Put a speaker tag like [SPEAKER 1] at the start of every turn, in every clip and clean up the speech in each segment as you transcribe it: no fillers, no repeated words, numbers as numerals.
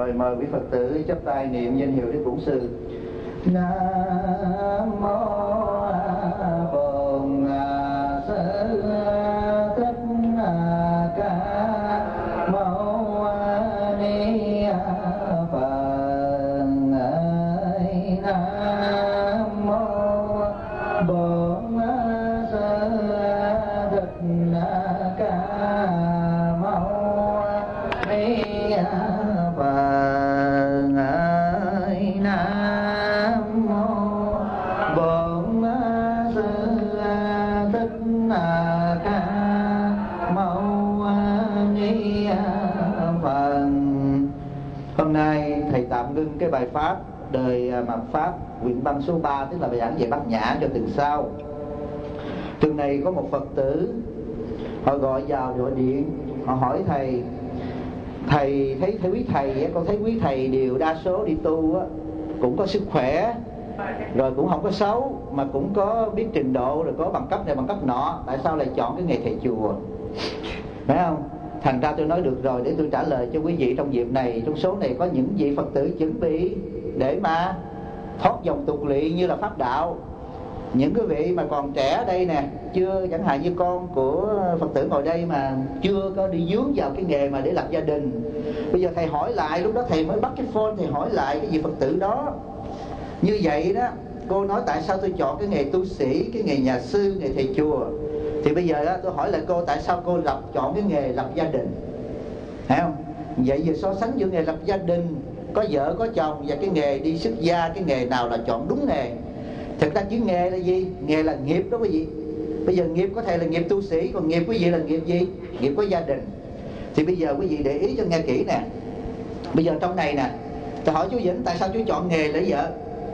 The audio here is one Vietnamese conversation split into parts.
[SPEAKER 1] Rồi mời quý Phật tử chắp tay niệm danh hiệu Đức Bổn Sư. Nam mô Bổn Sư Thích Ca Mâu Ni Phật. Nam mô Bổn Sư Thích Ca Mâu Ni Phật. Nam mô Bổn Sư Thích Ca Mâu Ni Phật. Hôm nay thầy tạm ngưng cái bài pháp đời mạt pháp quyển băng số 3, tức là bài giảng về Bát Nhã, cho tuần sau. Tuần này có một Phật tử họ gọi vào gọi điện, họ hỏi thầy thấy quý thầy, con thấy quý thầy đều đa số đi tu á, cũng có sức khỏe, rồi cũng không có xấu, mà cũng có biết trình độ, rồi có bằng cấp này bằng cấp nọ, tại sao lại chọn cái nghề thầy chùa? Phải không? Thành ra tôi nói được rồi, để tôi trả lời cho quý vị trong dịp này. Trong số này có những vị Phật tử chuẩn bị để mà thoát dòng tục lỵ như là pháp đạo. Những cái vị mà còn trẻ đây nè, chưa, chẳng hạn như con của Phật tử ngồi đây mà chưa có đi dướng vào cái nghề mà để lập gia đình. Bây giờ thầy hỏi lại, lúc đó thầy mới bắt cái phone, thầy hỏi lại cái vị Phật tử đó. Như vậy đó, cô nói tại sao tôi chọn cái nghề tu sĩ, cái nghề nhà sư, nghề thầy chùa. Thì bây giờ đó, tôi hỏi lại cô, tại sao cô chọn cái nghề lập gia đình? Thấy không? Vậy giờ so sánh giữa nghề lập gia đình, có vợ có chồng, và cái nghề đi xuất gia, cái nghề nào là chọn đúng nghề? Thực ra chữ nghề là gì? Nghề là nghiệp đó quý vị. Bây giờ nghiệp có thể là nghiệp tu sĩ, còn nghiệp quý vị là nghiệp gì? Nghiệp của gia đình. Thì bây giờ quý vị để ý cho nghe kỹ nè. Bây giờ trong này nè, tôi hỏi chú Vĩnh, tại sao chú chọn nghề lấy vợ?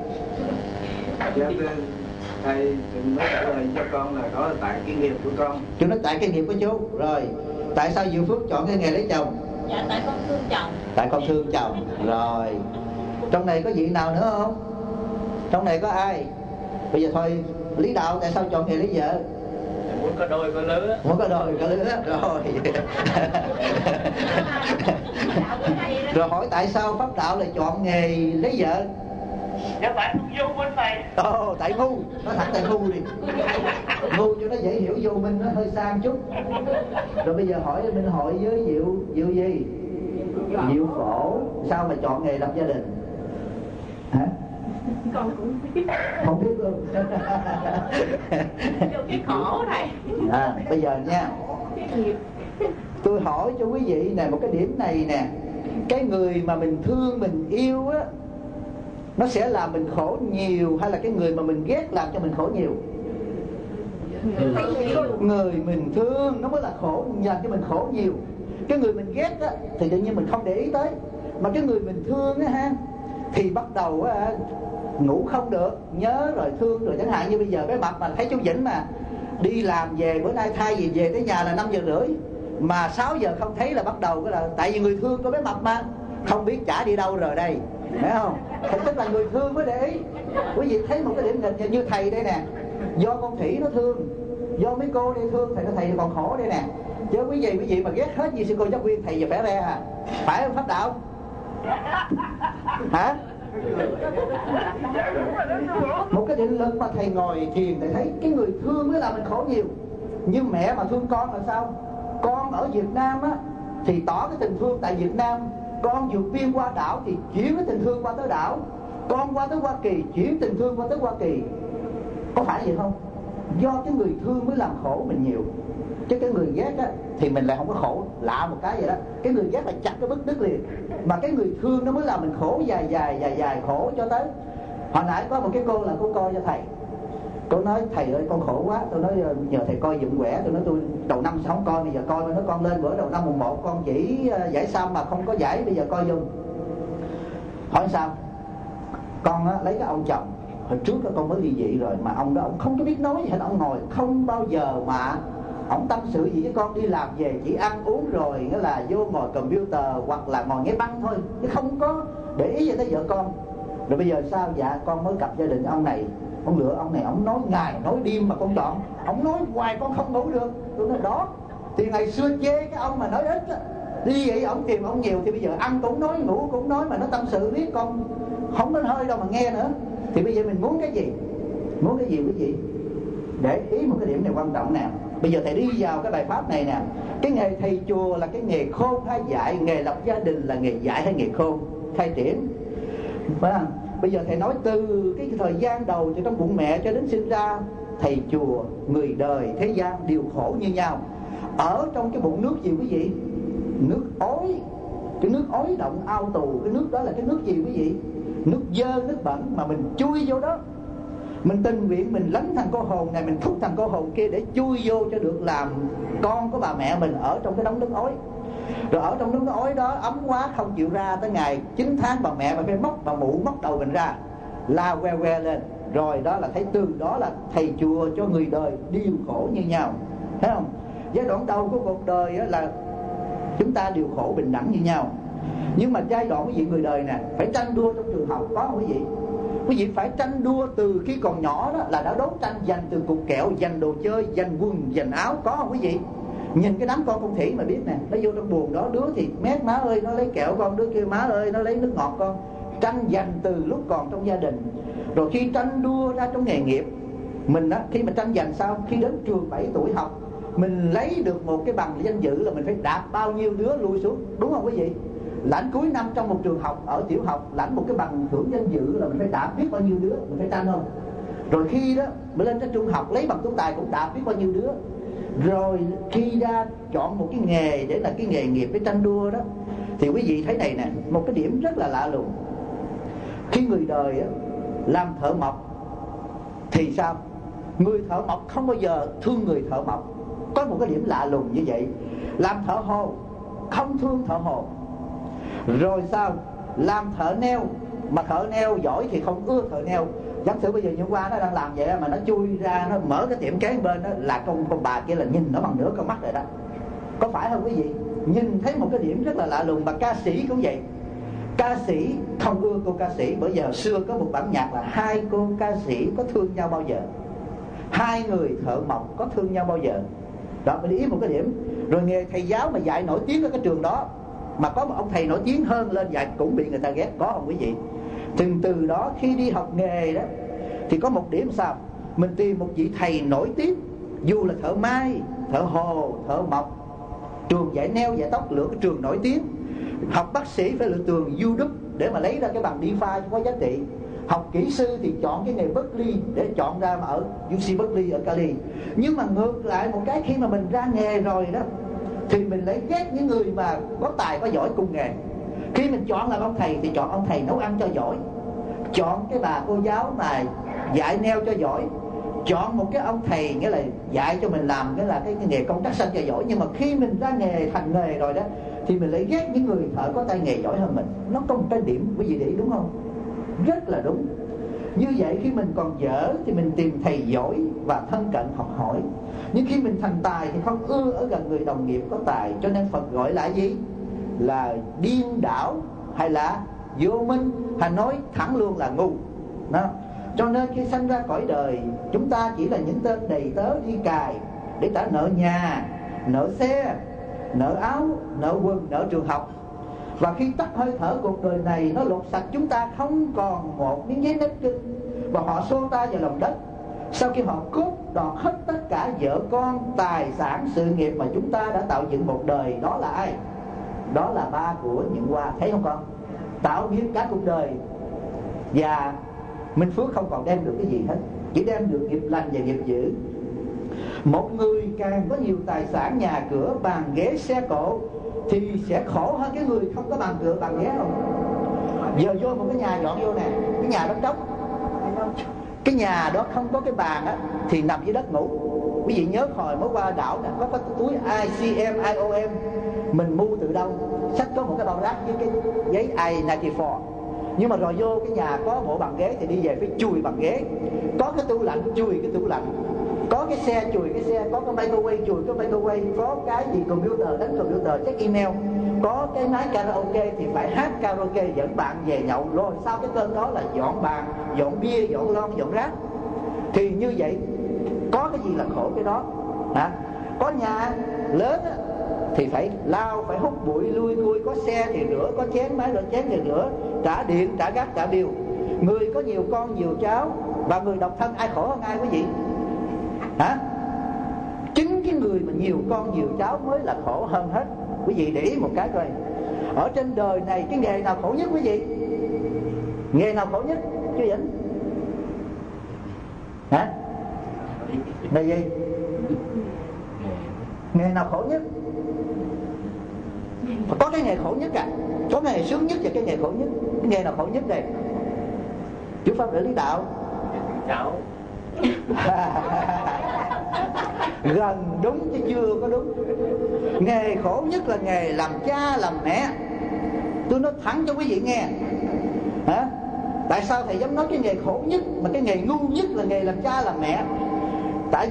[SPEAKER 2] Dạ thầy mới trả lời cho con là có tại cái nghiệp của con.
[SPEAKER 1] Chú nói tại cái nghiệp của chú. Rồi tại sao Diệu Phước chọn cái nghề lấy chồng?
[SPEAKER 3] Dạ tại con thương chồng.
[SPEAKER 1] Tại con thương chồng. Rồi trong này có vị nào nữa không? Trong này có ai? Bây giờ thôi, Lý Đạo tại sao chọn nghề lấy vợ?
[SPEAKER 2] Muốn có đôi có lứa.
[SPEAKER 1] Muốn có đôi có lứa. Rồi rồi hỏi tại sao Pháp Đạo lại chọn nghề lấy vợ?
[SPEAKER 2] Dạ tại không vô minh này.
[SPEAKER 1] Tại ngu. Nói thẳng tại ngu đi. Ngu cho nó dễ hiểu, vô minh nó hơi xa một chút. Rồi bây giờ hỏi Minh Hội với Diệu gì? Diệu Phổ. Sao mà chọn nghề lập gia đình? Hả?
[SPEAKER 3] Con cũng biết.
[SPEAKER 1] Không biết luôn.
[SPEAKER 3] Vô cái khổ này.
[SPEAKER 1] Bây giờ nha, tôi hỏi cho quý vị nè, một cái điểm này nè. Cái người mà mình thương, mình yêu á, nó sẽ làm mình khổ nhiều, hay là cái người mà mình ghét làm cho mình khổ nhiều? Người mình thương nó mới là khổ, làm cho mình khổ nhiều. Cái người mình ghét á thì tự nhiên mình không để ý tới. Mà cái người mình thương á ha, thì bắt đầu á, ngủ không được, nhớ rồi thương rồi. Chẳng hạn như bây giờ cái mặt mà thấy chú Vĩnh mà đi làm về, bữa nay thay vì về tới nhà là 5:30, mà 6 giờ không thấy là bắt đầu cái là tại vì người thương có bé mập mà không biết chả đi đâu rồi đây, phải không? Thì tức là người thương mới để ý. Quý vị thấy một cái điểm nghịch như thầy đây nè, do con Thủy nó thương, do mấy cô đây thương, thầy còn khổ đây nè. Chứ quý vị mà ghét hết như sư cô giáo viên, thầy giờ phải re à? Phải không Pháp Đạo? Hả? Một cái định lực mà thầy ngồi thiền, thầy thấy cái người thương mới làm mình khổ nhiều. Nhưng mẹ mà thương con là sao? Con ở Việt Nam á thì tỏ cái tình thương tại Việt Nam, con vượt biên qua đảo thì chuyển cái tình thương qua tới đảo, con qua tới Hoa Kỳ chuyển tình thương qua tới Hoa Kỳ. Có phải vậy không? Do cái người thương mới làm khổ mình nhiều, chứ cái người ghét á thì mình lại không có khổ. Lạ một cái vậy đó, cái người ghét là chặt cái bứt đứt liền, mà cái người thương nó mới làm mình khổ dài khổ cho tới. Hồi nãy có một cái cô là cô coi cho thầy, cô nói thầy ơi con khổ quá. Tôi nói nhờ thầy coi giùm quẻ. Tôi nói tôi đầu năm sao không coi, bây giờ coi. Nó con lên bữa đầu năm mùng 1 con chỉ giải xong mà không có giải, bây giờ coi giùm. Hỏi sao? Con á, lấy cái ông chồng hồi trước đó con mới ly dị rồi, mà ông đó ông không có biết nói gì hết. Ông ngồi không bao giờ mà ông tâm sự gì với con. Đi làm về chỉ ăn uống rồi nghĩa là vô ngồi computer hoặc là ngồi nghe băng thôi, chứ không có để ý gì tới vợ con. Rồi bây giờ sao? Dạ con mới gặp gia đình ông này, con lựa ông này, ông nói ngày nói đêm mà con chọn, ông nói hoài con không ngủ được. Tôi nói đó thì ngày xưa chê cái ông mà nói ít á, Như vậy ông tìm ông nhiều thì bây giờ ăn cũng nói, ngủ cũng nói, mà nó tâm sự biết con không có hơi đâu mà nghe nữa. Thì bây giờ mình muốn cái gì? Muốn cái gì quý vị? Để ý một cái điểm này quan trọng nè. Bây giờ thầy đi vào cái bài pháp này nè. Cái nghề thầy chùa là cái nghề khôn hay dạy? Nghề lập gia đình là nghề dạy hay nghề khôn? Khai triển. Bây giờ thầy nói từ cái thời gian đầu, từ trong bụng mẹ cho đến sinh ra, thầy chùa, người đời, thế gian đều khổ như nhau. Ở trong cái bụng nước gì quý vị? Nước ối. Cái nước ối động ao tù. Cái nước đó là cái nước gì quý vị? Nước dơ, nước bẩn mà mình chui vô đó. Mình tình nguyện mình lánh thằng cô hồn này, mình thúc thằng cô hồn kia để chui vô cho được làm con của bà mẹ mình ở trong cái đống nước ối. Rồi ở trong nước ối đó ấm quá không chịu ra, tới ngày 9 tháng bà mẹ mình phải móc bà mụ, móc đầu mình ra, la que que lên. Rồi đó là thấy từ đó là thầy chùa cho người đời đều khổ như nhau. Thấy không? Giai đoạn đầu của cuộc đời là chúng ta đều khổ bình đẳng như nhau. Nhưng mà giai đoạn quý vị người đời nè, phải tranh đua trong trường học, có không quý vị? Quý vị phải tranh đua từ khi còn nhỏ đó, là đã đấu tranh giành từ cục kẹo, giành đồ chơi, giành quần, giành áo, có không quý vị? Nhìn cái đám con khỉ mà biết nè, nó vô trong buồng đó, đứa thì mét má ơi nó lấy kẹo con, đứa kia má ơi nó lấy nước ngọt con. Tranh giành từ lúc còn trong gia đình. Rồi khi tranh đua ra trong nghề nghiệp, mình á, khi mà tranh giành sao? Khi đến trường 7 tuổi học, mình lấy được một cái bằng danh dự là mình phải đạp bao nhiêu đứa lui xuống, đúng không quý vị? Lãnh cuối năm trong một trường học ở tiểu học, lãnh một cái bằng thưởng danh dự là mình phải đạp biết bao nhiêu đứa, mình phải tranh không? Rồi khi đó mình lên tới trung học lấy bằng tú tài cũng đạp biết bao nhiêu đứa. Rồi khi ra chọn một cái nghề để là cái nghề nghiệp để tranh đua đó, thì quý vị thấy này nè, một cái điểm rất là lạ lùng. Khi người đời á, làm thợ mộc thì sao? Người thợ mộc không bao giờ thương người thợ mộc. Có một cái điểm lạ lùng như vậy. Làm thợ hồ không thương thợ hồ. Rồi sao? Làm thợ neo, mà thợ neo giỏi thì không ưa thợ neo. Giả sử bây giờ như qua nó đang làm vậy mà nó chui ra, nó mở cái tiệm kế bên đó, là con bà kia là nhìn nó bằng nửa con mắt rồi đó. Có phải không quý vị? Nhìn thấy một cái điểm rất là lạ lùng. Và ca sĩ cũng vậy. Ca sĩ không ưa cô ca sĩ. Bởi giờ xưa có một bản nhạc là hai cô ca sĩ có thương nhau bao giờ, hai người thợ mộc có thương nhau bao giờ. Đó, mình ý một cái điểm. Rồi nghề thầy giáo mà dạy nổi tiếng ở cái trường đó, mà có một ông thầy nổi tiếng hơn lên dạy cũng bị người ta ghét, có không quý vị? Từ đó khi đi học nghề đó thì có một điểm sao? Mình tìm một vị thầy nổi tiếng, dù là thợ may, thợ hồ, thợ mộc. Trường dạy neo dạy tóc lựa cái trường nổi tiếng. Học bác sĩ phải lựa trường YouTube để mà lấy ra cái bằng DPhil cho có giá trị. Học kỹ sư thì chọn cái nghề Berkeley để chọn ra mà ở UC Berkeley ở Cali. Nhưng mà ngược lại một cái, khi mà mình ra nghề rồi đó thì mình lại ghét những người mà có tài có giỏi cùng nghề. Khi mình chọn làm ông thầy thì chọn ông thầy nấu ăn cho giỏi, chọn cái bà cô giáo mà dạy neo cho giỏi, chọn một cái ông thầy nghĩa là dạy cho mình làm cái nghề công tác xanh cho giỏi. Nhưng mà khi mình ra nghề thành nghề rồi đó thì mình lại ghét những người thợ có tay nghề giỏi hơn mình. Nó có một cái điểm quý vị để ý đúng không? Rất là đúng. Như vậy khi mình còn dở thì mình tìm thầy giỏi và thân cận học hỏi. Nhưng khi mình thành tài thì không ưa ở gần người đồng nghiệp có tài. Cho nên Phật gọi là gì? Là điên đảo hay là vô minh, hay nói thẳng luôn là ngu đó. Cho nên khi sanh ra cõi đời, chúng ta chỉ là những tên đầy tớ đi cài để trả nợ nhà, nợ xe, nợ áo, nợ quần, nợ trường học. Và khi tắt hơi thở cuộc đời này, nó lột sạch chúng ta không còn một miếng giấy nếp chân, và họ xô ta vào lòng đất. Sau khi họ cốt đọt hết tất cả vợ con, tài sản, sự nghiệp mà chúng ta đã tạo dựng một đời, đó là ai? Đó là ba của những hoa, thấy không con? Tạo nghiệp cả cuộc đời, và Minh Phước không còn đem được cái gì hết, chỉ đem được nghiệp lành và nghiệp dữ. Một người càng có nhiều tài sản, nhà cửa, bàn ghế, xe cộ thì sẽ khổ hơn cái người không có bàn cửa, bàn ghế không? Giờ vô một cái nhà dọn vô nè, cái nhà đó trống, cái nhà đó không có cái bàn á thì nằm dưới đất ngủ. Quý vị nhớ hồi mới qua đảo nè, có cái túi ICM, IOM mình mua từ đâu? Sách có một cái bao rác với cái giấy I-94. Nhưng mà rồi vô cái nhà có bộ bàn ghế thì đi về phải chùi bàn ghế. Có cái tủ lạnh chùi cái tủ lạnh, có cái xe chùi cái xe, có cái microwave chùi cái microwave, có cái gì computer đánh computer, check email, có cái máy karaoke thì phải hát karaoke dẫn bạn về nhậu. Rồi sau cái cơn đó là dọn bàn, dọn bia, dọn lon, dọn rác. Thì như vậy có cái gì là khổ cái đó hả? Có nhà lớn á, thì phải lau, phải hút bụi, lui cui, có xe thì rửa, có chén máy rửa chén thì rửa, trả điện, trả gác, trả bill. Người có nhiều con nhiều cháu và người độc thân ai khổ hơn ai quý vị? Hả? Chính cái người mà nhiều con nhiều cháu mới là khổ hơn hết. Quý vị để ý một cái coi, ở trên đời này cái nghề nào khổ nhất quý vị? Nghề nào khổ nhất chứ Vĩnh? Hả? Nghề gì? Nghề nào khổ nhất? Có cái nghề khổ nhất à? Có cái nghề sướng nhất và cái nghề khổ nhất. Cái nghề nào khổ nhất đây? Chú pháp để lý đạo.
[SPEAKER 2] Cháu.
[SPEAKER 1] Gần đúng chứ chưa có đúng. Nghề khổ nhất là nghề làm cha làm mẹ. Tôi nói thẳng cho quý vị nghe. Hả? Tại sao thầy dám nói cái nghề khổ nhất mà cái nghề ngu nhất là nghề làm cha làm mẹ? Tại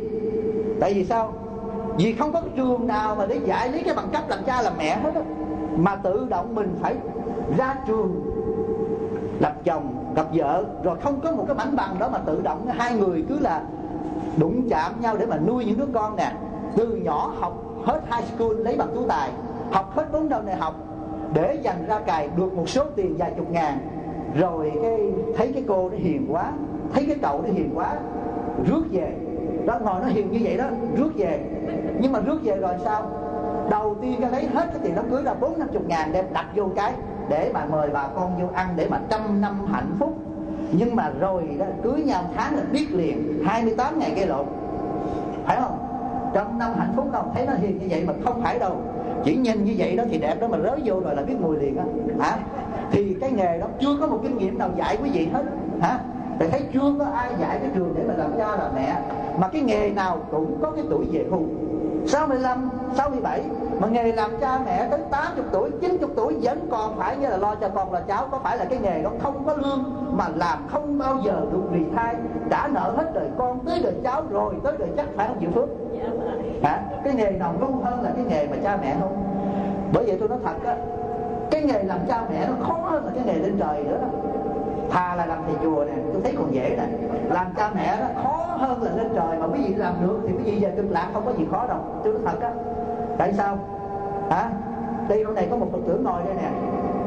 [SPEAKER 1] vì sao? Vì không có trường nào mà để dạy lý cái bằng cấp làm cha làm mẹ hết đó. Mà tự động mình phải ra trường lập chồng, gặp vợ, rồi không có một cái mảnh bằng đó mà tự động hai người cứ là đụng chạm nhau để mà nuôi những đứa con nè. Từ nhỏ học hết high school lấy bằng tú tài, học hết 4 năm đại học để dành ra cài được một số tiền vài chục ngàn. Rồi thấy cái cô nó hiền quá, thấy cái cậu nó hiền quá, rước về. Đó, ngồi nó hiền như vậy đó, rước về. Nhưng mà rước về rồi sao? Đầu tiên cái lấy hết cái tiền đám cưới ra 4-50 ngàn đem đặt vô cái để mà mời bà con vô ăn để mà 100 năm hạnh phúc. Nhưng mà rồi đó, cưới nhau tháng là biết liền 28 ngày gây lộn, phải không? 100 năm hạnh phúc không? Thấy nó hiền như vậy mà không phải đâu. Chỉ nhìn như vậy đó thì đẹp đó, mà rới vô rồi là biết mùi liền á. Hả? Thì cái nghề đó chưa có một kinh nghiệm nào dạy quý vị hết. Hả? Tại thấy chưa có ai dạy cái trường để mà làm cha làm mẹ. Mà cái nghề nào cũng có cái tuổi về hưu 65, 67. Mà nghề làm cha mẹ tới 80 tuổi, 90 tuổi vẫn còn phải như là lo cho con lo cháu. Có phải là cái nghề đó không có lương mà làm không bao giờ được vì thai, trả nợ hết đời con tới đời cháu rồi tới đời chắc, phải không Diệu Phước? Hả? Cái nghề nào ngu hơn là cái nghề mà cha mẹ không? Bởi vậy tôi nói thật á, cái nghề làm cha mẹ nó khó hơn là cái nghề lên trời nữa đó. Thà là làm thầy chùa nè, tôi thấy còn dễ nè. Làm cha mẹ đó khó hơn là lên trời. Mà quý vị làm được thì quý vị về cực lạc không có gì khó đâu. Tôi nói thật á. Tại sao? Hả? Đây chỗ này có một Phật tử ngồi đây nè,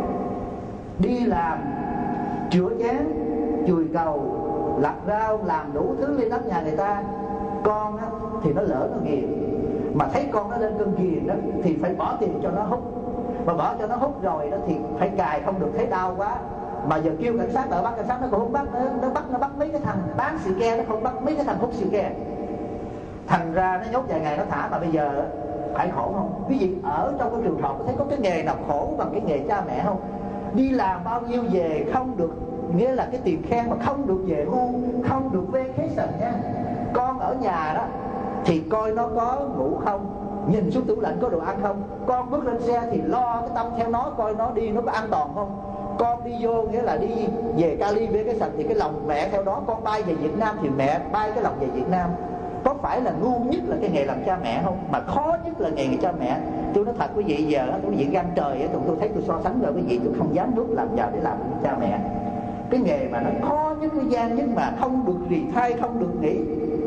[SPEAKER 1] đi làm chữa chén, chùi cầu, lặt rau, làm đủ thứ lên nắp nhà người ta. Con á thì nó lỡ nó ghiền, mà thấy con nó lên cơn ghiền đó thì phải bỏ tiền cho nó hút. Mà bỏ cho nó hút rồi đó thì phải cài không được, thấy đau quá. Mà giờ kêu cảnh sát đợi bắt cảnh sát nó cũng không bắt, nó bắt mấy cái thằng bán xì ke, nó không bắt mấy cái thằng hút xì ke. Thành ra nó nhốt vài ngày nó thả. Mà bây giờ phải khổ không? Quý vị ở trong cái trường học thấy có cái nghề nào khổ bằng cái nghề cha mẹ không? Đi làm bao nhiêu về không được, nghĩa là cái tiền khen mà không được về hưu, không được vacation nha. Con ở nhà đó thì coi nó có ngủ không, nhìn xuống tủ lạnh có đồ ăn không. Con bước lên xe thì lo cái tâm theo nó, coi nó đi nó có an toàn không. Con đi vô nghĩa là đi về Cali với cái sạch thì cái lòng mẹ theo đó. Con bay về Việt Nam thì mẹ bay cái lòng về Việt Nam. Có phải là ngu nhất là cái nghề làm cha mẹ không? Mà khó nhất là nghề cha mẹ. Tôi nói thật quý vị, giờ quý vị gan trời tôi thấy tôi so sánh rồi quý vị, tôi không dám bước làm vào để làm cha mẹ. Cái nghề mà nó khó nhất, cái gian nhất, mà không được rì thai, không được nghỉ,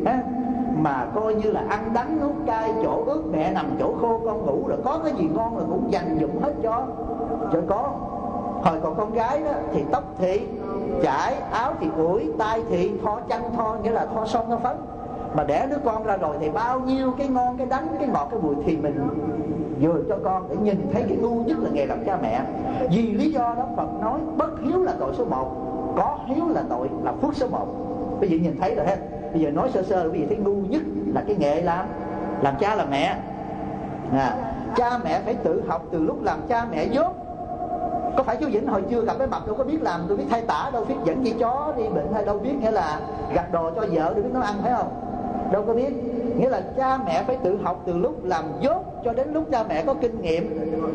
[SPEAKER 1] mà coi như là ăn đắng nuốt cay, chỗ ướt mẹ nằm chỗ khô con ngủ, rồi có cái gì ngon là cũng dành dụm hết cho con. Hồi còn con gái đó thì tóc thì chải, áo thì ủi, tay thì thoa chân thoa, nghĩa là thoa son thoa phấn. Mà đẻ đứa con ra rồi thì bao nhiêu cái ngon, cái đắng, cái ngọt, cái bùi thì mình vừa cho con. Để nhìn thấy cái ngu nhất là nghề làm cha mẹ. Vì lý do đó Phật nói bất hiếu là tội số 1, có hiếu là tội, là phước số 1. Quý vị nhìn thấy rồi hết. Bây giờ nói sơ sơ quý vị thấy ngu nhất là cái nghề làm cha làm mẹ. Cha mẹ phải tự học từ lúc làm cha mẹ dốt. Có phải chú Vĩnh hồi chưa gặp cái mập đâu có biết làm, tôi biết thay tả, đâu biết dẫn dây chó đi bệnh, hay đâu biết nghĩa là gặt đồ cho vợ để biết nó ăn, phải không? Đâu có biết. Nghĩa là cha mẹ phải tự học từ lúc làm dốt cho đến lúc cha mẹ có kinh nghiệm,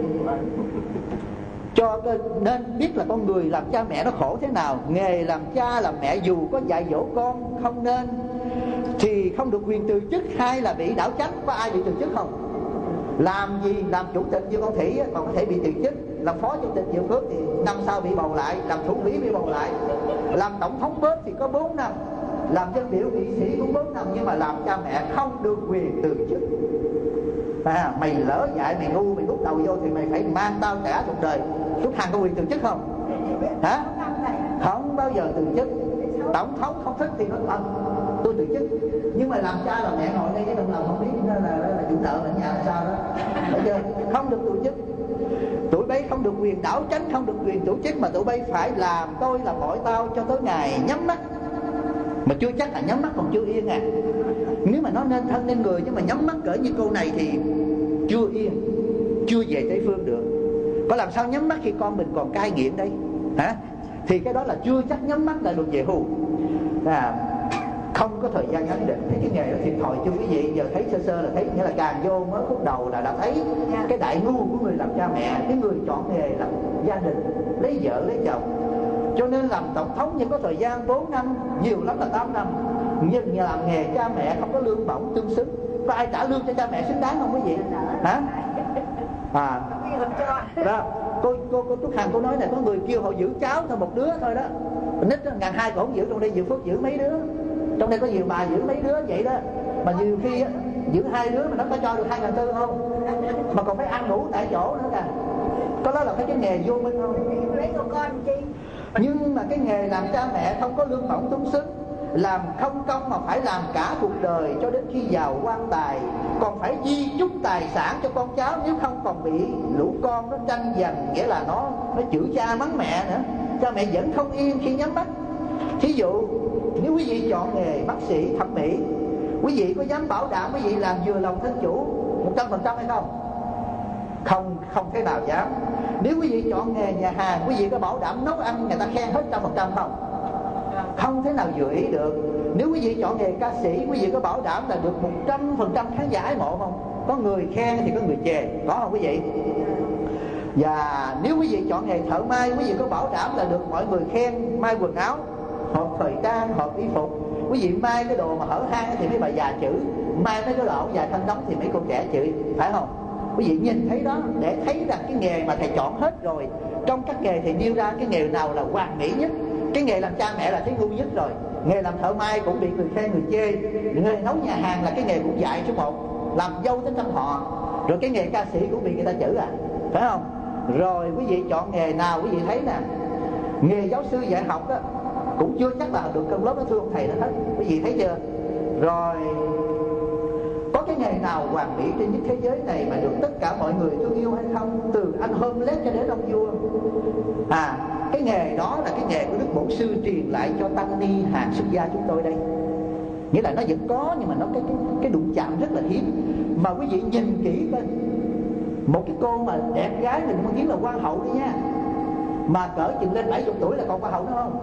[SPEAKER 1] nên biết là con người làm cha mẹ nó khổ thế nào. Nghề làm cha làm mẹ dù có dạy dỗ con không nên thì không được quyền từ chức, hay là bị đảo chánh. Có ai bị từ chức không? Làm gì làm chủ tịch như con Thủy còn có thể bị từ chức, làm phó chủ tịch Diệu Phước thì năm sau bị bầu lại, làm thủ ủy bị bầu lại, làm tổng thống bớt thì có 4 năm, làm dân biểu nghị sĩ cũng 4 năm. Nhưng mà làm cha mẹ không được quyền từ chức. Mày lỡ dại, mày ngu, mày đút đầu vô thì mày phải mang tao trả cuộc đời. Trúc Hằng có quyền từ chức không? Hả? Không bao giờ từ chức. Tổng thống không thích thì nói tôi từ chức. Nhưng mà làm cha làm mẹ ngồi đây cái đồng lòng không biết là chủ nợ ở nhà làm sao đó. Thấy chưa? Không được từ chức. Tụi bay không được quyền đảo chánh, không được quyền tổ chức, mà tụi bay phải làm tôi là mọi tao cho tới ngày nhắm mắt. Mà chưa chắc là nhắm mắt còn chưa yên à. Nếu mà nó nên thân nên người, nhưng mà nhắm mắt cỡ như cô này thì chưa yên, chưa về Tây Phương được. Có làm sao nhắm mắt khi con mình còn cai nghiện đây? Hả? Thì cái đó là chưa chắc nhắm mắt là được về hưu. Không có thời gian ấn định. Thấy cái nghề đó thiệt thòi chưa quý vị? Giờ thấy sơ sơ là thấy, nghĩa là càng vô mới khúc đầu là đã thấy cái đại ngu của người làm cha mẹ, cái người chọn nghề làm gia đình, lấy vợ lấy chồng. Cho nên làm tổng thống nhưng có thời gian 4 năm, nhiều lắm là 8 năm. Nhưng làm nghề cha mẹ không có lương bổng tương xứng. Có ai trả lương cho cha mẹ xứng đáng không quý vị? Hả? Đó. Cô Trúc Hằng cô nói này, có người kêu họ giữ cháu thôi, một đứa thôi đó. Nít đó, 1.200 cổ không giữ, trong đây giữ phước giữ mấy đứa. Trong đây có nhiều bà giữ mấy đứa vậy đó. Mà nhiều khi á, giữ 2 đứa mà nó có cho được 2.400 không? Mà còn phải ăn đủ tại chỗ nữa kìa. Có đó là cái nghề vô minh không?
[SPEAKER 3] Lấy của con chi?
[SPEAKER 1] Nhưng mà cái nghề làm cha mẹ không có lương bổng tương xứng, làm không công mà phải làm cả cuộc đời cho đến khi giàu quan tài, còn phải di chúc tài sản cho con cháu, nếu không còn bị lũ con nó tranh giành, nghĩa là nó chửi cha mắng mẹ nữa. Cha mẹ vẫn không yên khi nhắm mắt. Thí dụ nếu quý vị chọn nghề bác sĩ thẩm mỹ, quý vị có dám bảo đảm quý vị làm vừa lòng thân chủ 100% hay không? Không thể nào dám. Nếu quý vị chọn nghề nhà hàng, quý vị có bảo đảm nấu ăn người ta khen hết 100% không? Không thể nào vừa ý được. Nếu quý vị chọn nghề ca sĩ, quý vị có bảo đảm là được 100% khán giả ái mộ không? Có người khen thì có người chê, có không quý vị? Và nếu quý vị chọn nghề thợ may, quý vị có bảo đảm là được mọi người khen may quần áo, hộp thời trang, hộp y phục. Quý vị may cái đồ mà hở hang thì mấy bà già chữ, may mấy cái lỗ dài thanh đóng thì mấy cô trẻ chữ, phải không? Quý vị nhìn thấy đó để thấy rằng cái nghề mà thầy chọn hết rồi. Trong các nghề thầy nêu ra cái nghề nào là hoàn mỹ nhất. Cái nghề làm cha mẹ là thấy ngu nhất rồi. Nghề làm thợ may cũng bị người khen người chê. Nghề nấu nhà hàng là cái nghề cũng dại số 1, làm dâu tới trăm họ. Rồi cái nghề ca sĩ cũng bị người ta chửi à, phải không? Rồi quý vị chọn nghề nào quý vị thấy nè, nghề giáo sư dạy học đó cũng chưa chắc là được cân lớp nó thương thầy nó hết. Quý vị thấy chưa? Rồi có cái nghề nào hoàn mỹ trên cái thế giới này mà được tất cả mọi người thương yêu hay không? Từ anh homeless cho đến ông vua. Cái nghề đó là cái nghề của Đức Bổn Sư truyền lại cho tăng ni hàng xuất gia chúng tôi đây. Nghĩa là nó vẫn có, nhưng mà nó cái đụng chạm rất là hiếm. Mà quý vị nhìn kỹ coi, một cái cô mà đẹp gái mình muốn kiếm là hoa hậu đi nha, mà cỡ chừng lên 70 tuổi là còn hoa hậu nữa không?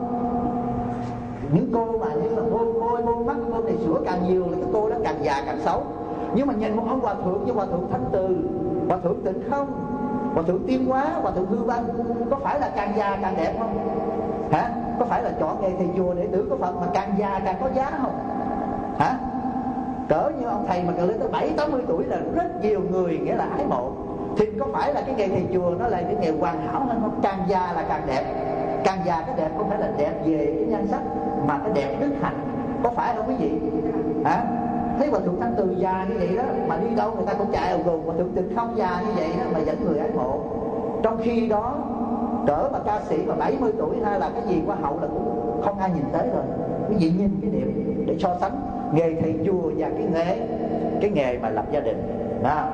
[SPEAKER 1] Những cô mà như là bôi môi, bôi mắt, bôi này sữa càng nhiều là cái cô đó càng già càng xấu. Nhưng mà nhìn một ông hòa thượng như hòa thượng Thanh Từ, hòa thượng Tịnh Không, hòa thượng Tiên Hóa, hòa thượng Hư Văn, có phải là càng già càng đẹp không? Hả? Có phải là chọn nghề thầy chùa để tưởng có Phật mà càng già càng có giá không? Hả? Cỡ như ông thầy mà cỡ lên tới 70-80 tuổi là rất nhiều người nghĩa là ái mộ. Thì có phải là cái nghề thầy chùa nó là cái nghề hoàn hảo hơn không? Càng già là càng đẹp. Càng già cái đẹp không phải là đẹp về cái nhan sắc, mà cái đẹp đức hạnh. Có phải không quý vị? Hả? Thấy hòa thượng Thanh Từ già như vậy đó, mà đi đâu người ta cũng chạy ồn ồn. Hòa thượng Tịnh Không già như vậy đó mà vẫn người ái mộ. Trong khi đó cỡ mà ca sĩ mà 70 tuổi hay là cái gì hoa hậu là cũng không ai nhìn tới rồi. Quý vị nhìn cái điểm để so sánh nghề thầy chùa và cái nghề mà lập gia đình đó.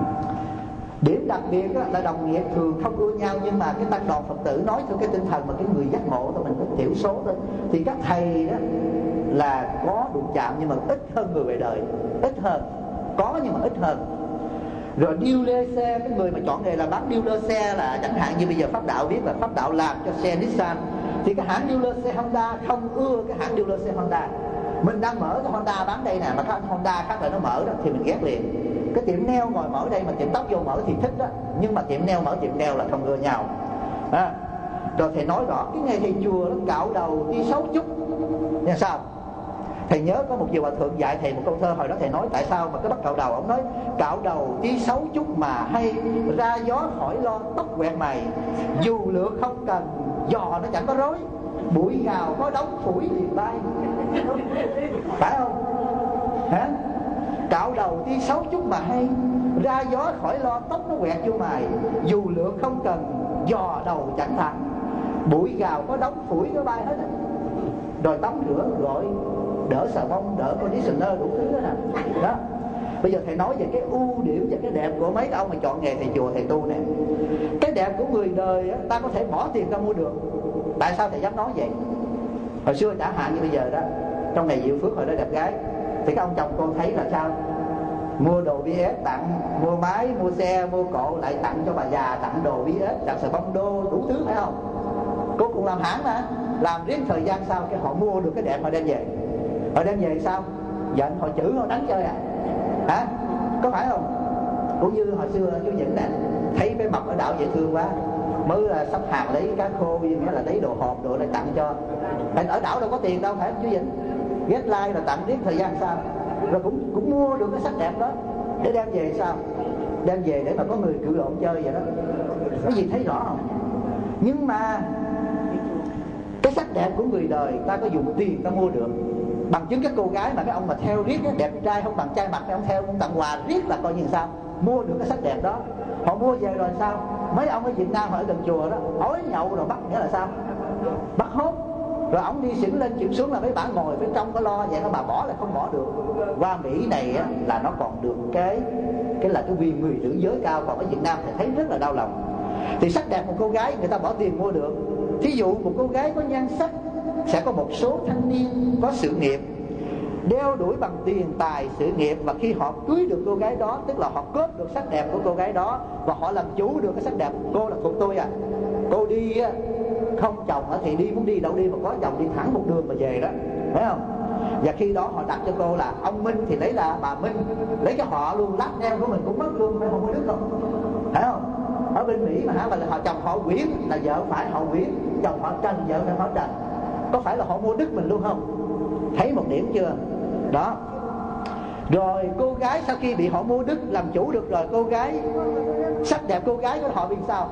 [SPEAKER 1] Điểm đặc biệt là đồng nghiệp thường không ưa nhau, nhưng mà cái tăng đoàn Phật tử nói theo cái tinh thần mà cái người giác ngộ thôi, mình có thiểu số thôi, thì các thầy đó là có đụng chạm nhưng mà ít hơn người ngoài đời, ít hơn, có nhưng mà ít hơn. Rồi dealer xe, cái người mà chọn nghề là bán dealer xe, là chẳng hạn như bây giờ Pháp Đạo biết là Pháp Đạo làm cho xe Nissan, thì cái hãng dealer xe Honda không ưa cái hãng dealer xe Honda. Mình đang mở cái Honda bán đây nè, mà cái Honda khác lại nó mở đó thì mình ghét liền. Cái tiệm nail ngồi mở đây mà tiệm tóc vô mở thì thích đó, nhưng mà tiệm nail mở tiệm nail là không ưa nhau. Rồi thầy nói rõ cái nghề thầy chùa nó cạo đầu đi xấu chút nha. Sao thầy nhớ có một vị hòa thượng dạy thầy một câu thơ, hồi đó thầy nói tại sao mà cái bắt cạo đầu. Ông nói cạo đầu đi xấu chút mà hay, ra gió khỏi lo tóc quẹt mày, dù lựa không cần giò nó chẳng có rối, bụi gào có đống phủi liền bay. Phải không? Hả? cạo đầu đi xấu chút mà hay, ra gió khỏi lo tóc nó quẹt vô mày, dù lượt không cần dò đầu chẳng thẳng, bụi gào có đóng phủi nó bay hết. Rồi tắm rửa gọi đỡ xà bông, đỡ conditioner đủ thứ đó nè. Đó, bây giờ thầy nói về cái ưu điểm và cái đẹp của mấy ông mà chọn nghề thầy chùa thầy tu nè. Cái đẹp của người đời á, ta có thể bỏ tiền ra mua được. Tại sao thầy dám nói vậy? Hồi xưa chẳng hạn như bây giờ đó, trong ngày Diệu Phước hồi đó đẹp gái, thì các ông chồng cô thấy là sao? Mua đồ BS tặng, mua máy, mua xe, mua cộ, lại tặng cho bà già, tặng đồ BS, tặng sờ bông đô, đủ thứ, phải không? Cô cũng làm hãng mà, làm riết thời gian sau cái họ mua được cái đẹp mà đem về. Họ đem về sao? Giận họ chửi họ đánh chơi à? Hả? Có phải không? Cũng như hồi xưa chú Vĩnh nè, thấy cái mập ở đảo dễ thương quá, mới là sắp hàng lấy cá khô, nghĩa là lấy đồ hộp đồ lại tặng cho. Ở đảo đâu có tiền đâu, phải không chú Vĩnh? Get like là tặng riết thời gian sau, rồi cũng mua được cái sắc đẹp đó để đem về sao? Đem về để mà có người cự lộn chơi vậy đó. Cái gì thấy rõ không? Nhưng mà cái sắc đẹp của người đời ta có dùng tiền ta mua được. Bằng chứng các cô gái mà cái ông mà theo riết đẹp trai không bằng trai mặt, ông theo ông tặng quà riết là coi như sao? Mua được cái sắc đẹp đó. Họ mua về rồi sao? Mấy ông ở Việt Nam họ ở gần chùa đó, ói nhậu rồi bắt nghĩa là sao? Bắt hốt. Rồi ông đi xỉn lên chuyển xuống là mấy bạn ngồi bên trong có lo vậy, nó bà bỏ là không bỏ được. Qua Mỹ này á, là nó còn được cái là cái quyền người nữ giới cao, còn ở Việt Nam thì thấy rất là đau lòng. Thì sắc đẹp một cô gái người ta bỏ tiền mua được. Thí dụ một cô gái có nhan sắc, sẽ có một số thanh niên có sự nghiệp đeo đuổi bằng tiền tài sự nghiệp, và khi họ cưới được cô gái đó, tức là họ cướp được sắc đẹp của cô gái đó và họ làm chủ được cái sắc đẹp. Cô là thuộc tôi à, cô đi không chồng thì đi, muốn đi đâu đi, mà có chồng đi thẳng một đường mà về đó, phải không? Và khi đó họ đặt cho cô là ông Minh thì lấy là bà Minh, lấy cái họ luôn, lát em của mình cũng mất luôn, phải không? Có đức không? Phải không? Ở bên Mỹ mà mà họ chồng họ Nguyễn là vợ phải họ Nguyễn, chồng họ Trần vợ phải họ Trần. Có phải là họ mua đức mình luôn không? Thấy một điểm chưa? Đó. Rồi cô gái sau khi bị họ mua đức làm chủ được rồi, cô gái sắc đẹp cô gái của họ vì sao?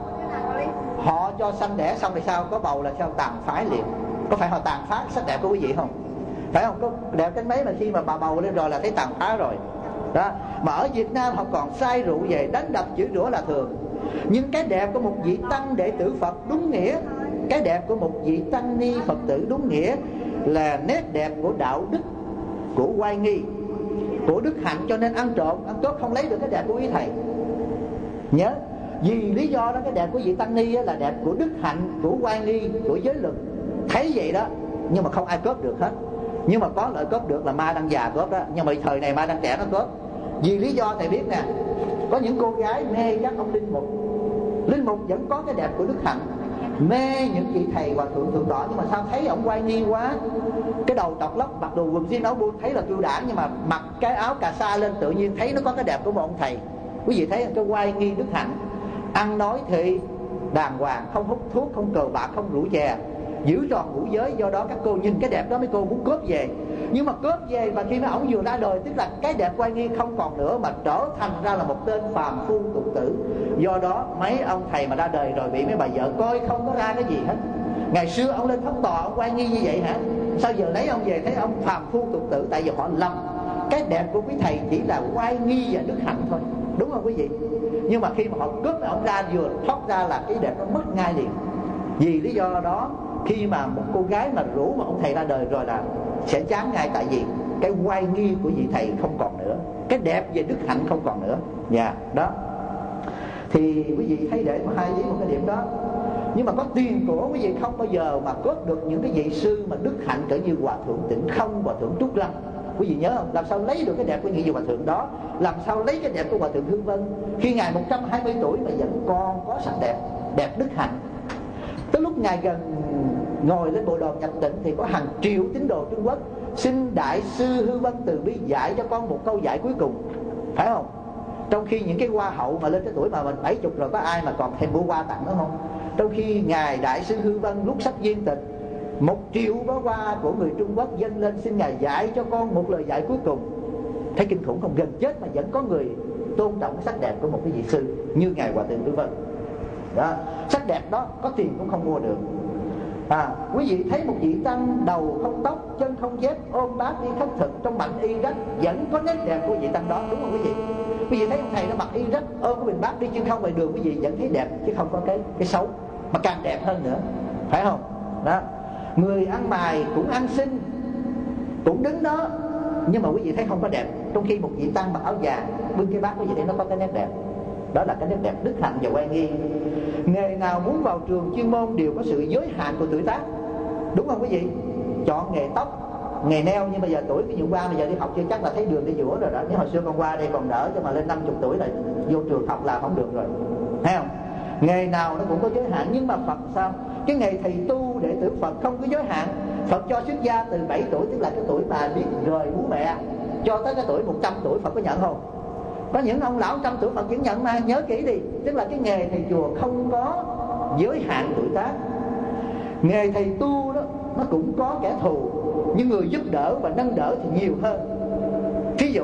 [SPEAKER 1] Họ cho sanh đẻ xong thì sao? Có bầu là sao? Tàn phái liền. Có phải họ tàn phá sắc đẹp của quý vị không? Phải không? Có đẹp đến mấy mà khi mà bà bầu lên rồi là thấy tàn phá rồi. Đó. Mà ở Việt Nam họ còn say rượu về đánh đập chửi rủa là thường. Nhưng cái đẹp của một vị tăng đệ tử Phật đúng nghĩa, cái đẹp của một vị tăng ni Phật tử đúng nghĩa là nét đẹp của đạo đức, của oai nghi, của đức hạnh. Cho nên ăn trộm, ăn cướp không lấy được cái đẹp của quý thầy. Nhớ, vì lý do đó cái đẹp của vị tăng ni là đẹp của đức hạnh, của oai nghi, của giới luật. Thấy vậy đó, nhưng mà không ai cướp được hết. Nhưng mà có lợi cướp được là ma đang già cướp đó. Nhưng mà thời này ma đang trẻ nó cướp. Vì lý do thầy biết nè, có những cô gái mê các ông linh mục. Linh mục vẫn có cái đẹp của đức hạnh, mê những vị thầy hòa thượng thượng tọa, nhưng mà sao thấy ông oai nghi quá, cái đầu tọc lóc, mặc đồ quần jean áo buông thấy là kiêu đảng, nhưng mà mặc cái áo cà sa lên tự nhiên thấy nó có cái đẹp của một ông thầy. Quý vị thấy cái oai nghi đức hạnh. Ăn nói thì đàng hoàng, không hút thuốc, không cờ bạc, không rượu chè, giữ tròn ngũ giới. Do đó các cô nhìn cái đẹp đó mấy cô muốn cướp về. Nhưng mà cướp về và khi mà ổng vừa ra đời, tức là cái đẹp oai nghi không còn nữa, mà trở thành ra là một tên phàm phu tục tử. Do đó mấy ông thầy mà ra đời rồi bị mấy bà vợ coi không có ra cái gì hết. Ngày xưa ông lên pháp tòa ông oai nghi như vậy hả? Sao giờ lấy ông về thấy ông phàm phu tục tử? Tại vì họ lầm cái đẹp của quý thầy chỉ là oai nghi và đức hạnh thôi, đúng không quý vị? Nhưng mà khi mà họ cướp ông ra, vừa thoát ra là cái đẹp nó mất ngay liền. Vì lý do đó khi mà một cô gái mà rủ mà ông thầy ra đời rồi là sẽ chán ngay, tại vì cái oai nghi của vị thầy không còn nữa, cái đẹp về đức hạnh không còn nữa. Dạ, đó. Thì quý vị thấy để có hai ý một cái điểm đó. Nhưng mà có tiền của quý vị không bao giờ mà cướp được những cái vị sư mà đức hạnh cỡ như Hòa Thượng Tịnh Không, Hòa Thượng Trúc Lâm. Quý vị nhớ không? Làm sao lấy được cái đẹp của những vị Hòa Thượng đó? Làm sao lấy cái đẹp của Hòa Thượng Hương Vân khi Ngài 120 tuổi mà vẫn còn có sắc đẹp, đẹp đức hạnh? Tới lúc Ngài gần ngồi lên bộ đồn nhập tịnh thì có hàng triệu tín đồ Trung Quốc xin Đại sư Hư Vân từ bi dạy cho con một câu dạy cuối cùng, phải không? Trong khi những cái hoa hậu mà lên cái tuổi mà mình 70 rồi có ai mà còn thèm mua hoa tặng nữa không? Trong khi Ngài Đại sư Hư Vân lúc sắp viên tịch, 1 triệu bó hoa của người Trung Quốc dâng lên xin Ngài dạy cho con một lời dạy cuối cùng. Thấy kinh khủng không? Gần chết mà vẫn có người tôn trọng cái sắc đẹp của một cái vị sư như Ngài Hòa Thượng Hư Vân. Đó, sắc đẹp đó có tiền cũng không mua được. Quý vị thấy một vị tăng đầu không tóc, chân không dép, ôm bát đi khất thực trong bạch y rách, vẫn có nét đẹp của vị tăng đó, đúng không quý vị? Quý vị thấy ông thầy nó mặc y rách, ôm cái bình bát đi chân không ngoài đường, quý vị vẫn thấy đẹp chứ không có cái xấu, mà càng đẹp hơn nữa, phải không? Đó. Người ăn mày cũng ăn xin, cũng đứng đó, nhưng mà quý vị thấy không có đẹp. Trong khi một vị tăng mặc áo vàng bưng cái bát, quý vị thấy nó có cái nét đẹp. Đó là cái nét đẹp đức hạnh và oai nghi. Nghề nào muốn vào trường chuyên môn đều có sự giới hạn của tuổi tác, đúng không quý vị? Chọn nghề tóc, nghề neo, nhưng bây giờ tuổi ví dụ qua bây giờ đi học chưa chắc là thấy đường đi dũa rồi đó. Nếu hồi xưa con qua đây còn đỡ, chứ mà lên 50 tuổi là vô trường học làm không được rồi, thấy không? Nghề nào nó cũng có giới hạn, nhưng mà Phật sao? Cái nghề thầy tu đệ tử Phật không có giới hạn. Phật cho xuất gia từ 7 tuổi, tức là cái tuổi mà biết rời bố mẹ, cho tới cái tuổi 100 tuổi. Phật có nhận không? Có những ông lão 100 tuổi Phật vẫn nhận mà, nhớ kỹ đi. Tức là cái nghề thầy chùa không có giới hạn tuổi tác. Nghề thầy tu đó nó cũng có kẻ thù, nhưng người giúp đỡ và nâng đỡ thì nhiều hơn. Thí dụ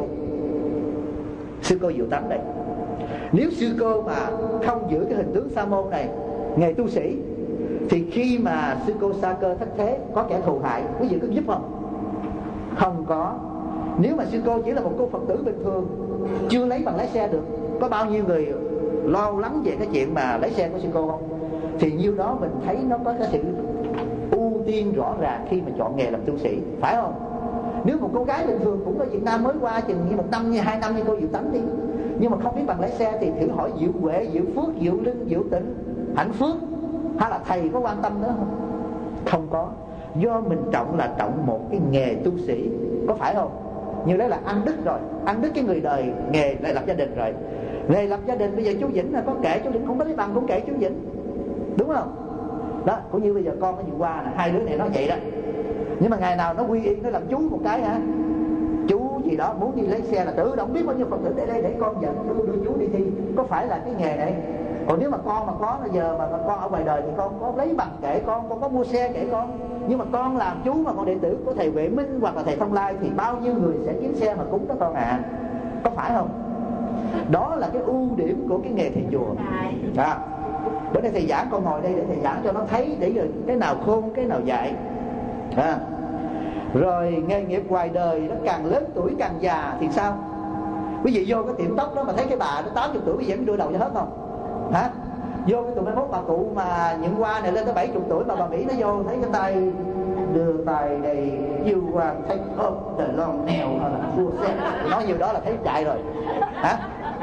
[SPEAKER 1] sư cô Diệu Tánh đây, nếu sư cô mà không giữ cái hình tướng sa môn này, nghề tu sĩ, thì khi mà sư cô sa cơ thất thế có kẻ thù hại, quý vị có giúp không? Không có. Nếu mà sư cô chỉ là một cô Phật tử bình thường, chưa lấy bằng lái xe được, có bao nhiêu người lo lắng về cái chuyện mà lấy xe của sư cô không? Thì nhiêu đó mình thấy nó có cái sự ưu tiên rõ ràng khi mà chọn nghề làm tu sĩ, phải không? Nếu một cô gái bình thường cũng ở Việt Nam mới qua chừng như 1 năm như 2 năm như cô Diệu Tánh đi, nhưng mà không biết bằng lái xe, thì thử hỏi Diệu Huệ, Diệu Phước, Diệu Linh, Diệu Tịnh, Hạnh Phước hay là thầy có quan tâm nữa không? Không có. Do mình trọng là trọng một cái nghề tu sĩ, có phải không? Như đấy là ăn Đức rồi, ăn Đức cái người đời nghề lại lập gia đình rồi. Nghề lập gia đình bây giờ chú Vĩnh là có kệ, chú Vĩnh không có lấy bằng cũng kệ chú Vĩnh, đúng không? Đó, cũng như bây giờ con nó vừa qua là hai đứa này nó vậy đó. Nhưng mà ngày nào nó quy y, nó làm chú một cái hả, chú gì đó muốn đi lấy xe là tự động biết bao nhiêu Phật tử để đây để con dẫn đưa chú đi thi. Có phải là cái nghề này? Còn nếu mà con mà có bây giờ mà con ở ngoài đời thì con có lấy bằng kệ con có mua xe kệ con. Nhưng mà con làm chú mà con đệ tử của thầy Huệ Minh hoặc là thầy Thông Lai thì bao nhiêu người sẽ kiếm xe mà cúng đó con à, có phải không? Đó là cái ưu điểm của cái nghề thầy chùa. Bữa nay thầy giảng, con ngồi đây để thầy giảng cho nó thấy, để rồi cái nào khôn cái nào dạy. Rồi nghề nghiệp ngoài đời nó càng lớn tuổi càng già thì sao? Quý vị vô cái tiệm tóc đó mà thấy cái bà nó 80 tuổi, quý vị mới đưa đầu cho hết không? Hả? Vô cái tụi mấy mốt bà cụ mà những qua này lên tới 70 tuổi mà bà Mỹ nó vô thấy cái tay đưa tay đầy you want take off the long nail hay là full set, nói nhiều đó là thấy chạy rồi. Hả?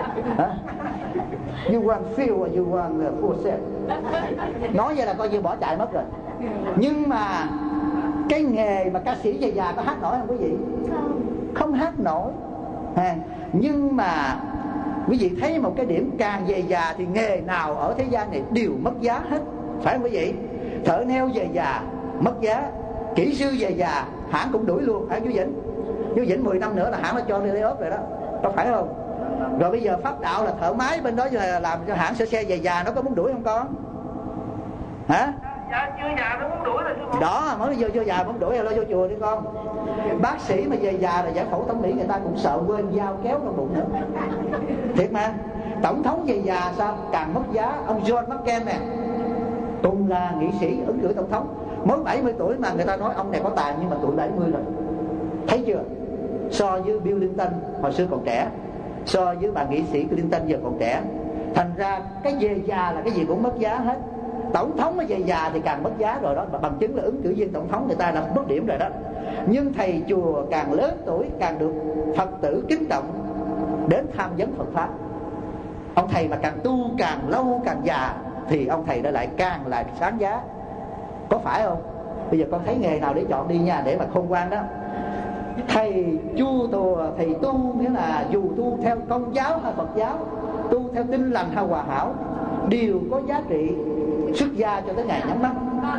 [SPEAKER 1] You want feel or you want full set, nói vậy là coi như bỏ chạy mất rồi. Nhưng mà cái nghề mà ca sĩ già có hát nổi không quý vị? Không hát nổi. Nhưng mà quý vị thấy một cái điểm, càng về già thì nghề nào ở thế gian này đều mất giá hết, phải không quý vị? Thợ neo về già mất giá, kỹ sư về già hãng cũng đuổi luôn, hả chú Vĩnh? Chú Vĩnh 10 năm nữa là hãng nó cho đi lay off rồi đó, có phải không? Rồi bây giờ Pháp Đạo là thợ máy bên đó là làm cho hãng sửa xe về già, nó có muốn đuổi không con? Hả?
[SPEAKER 2] Dạ chưa già nó muốn đuổi rồi chứ.
[SPEAKER 1] Đó, mới vô già muốn đuổi, lo vô chùa đi con. Bác sĩ mà về già là giải phẫu thẩm mỹ người ta cũng sợ quên dao kéo trong bụng nữa. Thiệt mà. Tổng thống về già sao? Càng mất giá. Ông John McCain nè, cùng là nghị sĩ ứng cử tổng thống, mới 70 tuổi mà người ta nói ông này có tài, nhưng mà tuổi 70 rồi. Thấy chưa? So với Bill Clinton hồi xưa còn trẻ, so với bà nghị sĩ Clinton giờ còn trẻ. Thành ra cái về già là cái gì cũng mất giá hết. Tổng thống mà về già thì càng mất giá rồi đó, bằng chứng là ứng cử viên tổng thống người ta đã mất điểm rồi đó. Nhưng thầy chùa càng lớn tuổi càng được Phật tử kính trọng đến tham vấn Phật pháp. Ông thầy mà càng tu càng lâu càng già thì ông thầy đó lại càng lại sáng giá, có phải không? Bây giờ con thấy nghề nào để chọn đi nha, để mà khôn ngoan đó. Thầy thầy tu nghĩa là dù tu theo Công giáo hay Phật giáo, tu theo Tin Lành hay Hòa Hảo đều có giá trị, xuất gia cho tới ngày nhắm mắt.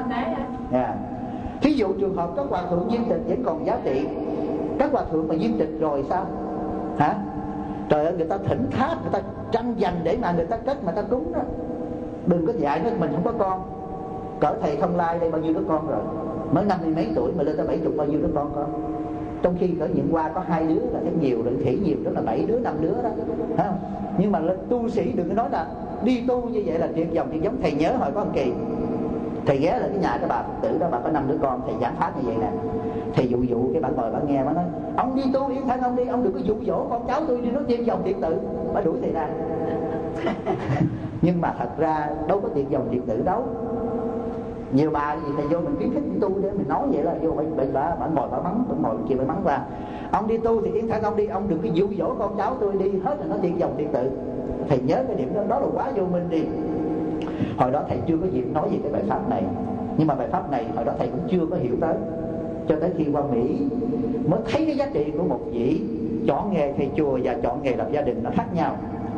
[SPEAKER 1] Thí dụ trường hợp các hòa thượng viên tịch vẫn còn giá trị. Các hòa thượng mà viên tịch rồi sao? Hả? Trời ơi, người ta thỉnh thác, người ta tranh giành để mà người ta cất mà ta cúng đó. Đừng có dạy nói mình không có con. Cỡ thầy Thông Lai đây bao nhiêu đứa con rồi, mới 50 mấy tuổi mà lên tới 70 bao nhiêu đứa con. Trong khi cỡ Nhịn Qua có 2 đứa là thấy nhiều, rồi Khỉ nhiều đó là 7 đứa 5 đứa đó, thấy không? Nhưng mà tu sĩ đừng có nói là đi tu như vậy là triệt dòng. Thì giống thầy nhớ hồi có một kỳ Thầy ghé lại cái nhà cái bà Phật tử đó, bà có 5 đứa con, thầy giảng pháp như vậy nè. Thầy dụ cái bà ngồi bà nghe, bà nói ông đi tu yên thân ông đi, ông đừng có dụ dỗ con cháu tôi đi nói thêm dòng thiệt tự. Bà đuổi thầy ra. Nhưng mà thật ra đâu có tiệt dòng thiệt tự đâu. Nhiều bà gì thầy vô mình khuyến khích đi tu để mình nói vậy là vô bà ngồi bà mắng, bà ngồi kia bà mắng qua. Ông đi tu thì yên thân ông đi, ông đừng có dụ dỗ con cháu tôi đi hết là nó tiệt dòng thiệt tự. Thầy nhớ cái điểm đó, đó là quá vô minh đi. Hồi đó thầy chưa có dịp nói về cái bài pháp này, nhưng mà bài pháp này hồi đó thầy cũng chưa có hiểu tới, cho tới khi qua Mỹ mới thấy cái giá trị của một vị chọn nghề thầy chùa và chọn nghề lập gia đình nó khác nhau.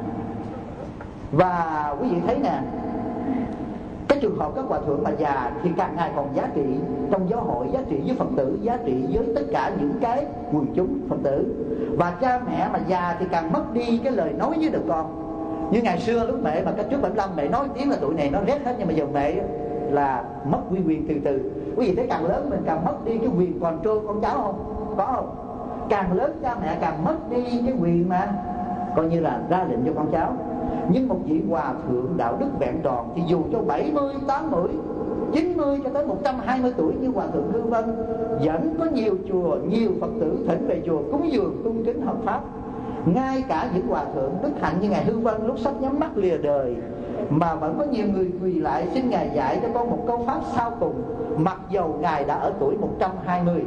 [SPEAKER 1] Và quý vị thấy nè, cái trường hợp các hòa thượng mà già thì càng ngày còn giá trị trong giáo hội, giá trị với Phật tử, giá trị với tất cả những cái quần chúng Phật tử. Và cha mẹ mà già thì càng mất đi cái lời nói với được con. Như ngày xưa lúc mẹ mà cái trước 75 mẹ nói tiếng là tụi này nó rét hết, nhưng mà giờ mẹ là mất quyền từ từ. Quý vị thấy càng lớn mình càng mất đi cái quyền control con cháu không? Có không? Càng lớn cha mẹ càng mất đi cái quyền mà coi như là ra lệnh cho con cháu. Nhưng một vị hòa thượng đạo đức vẹn tròn thì dù cho 70, 80, 90 cho tới 120 tuổi như hòa thượng Hư Vân vẫn có nhiều chùa, nhiều Phật tử thỉnh về chùa cúng dường cung kính hợp pháp. Ngay cả những hòa thượng đức hạnh như ngài Hư Vân lúc sắp nhắm mắt lìa đời mà vẫn có nhiều người quỳ lại xin ngài dạy cho con một câu pháp sau cùng, mặc dầu ngài đã ở tuổi 120.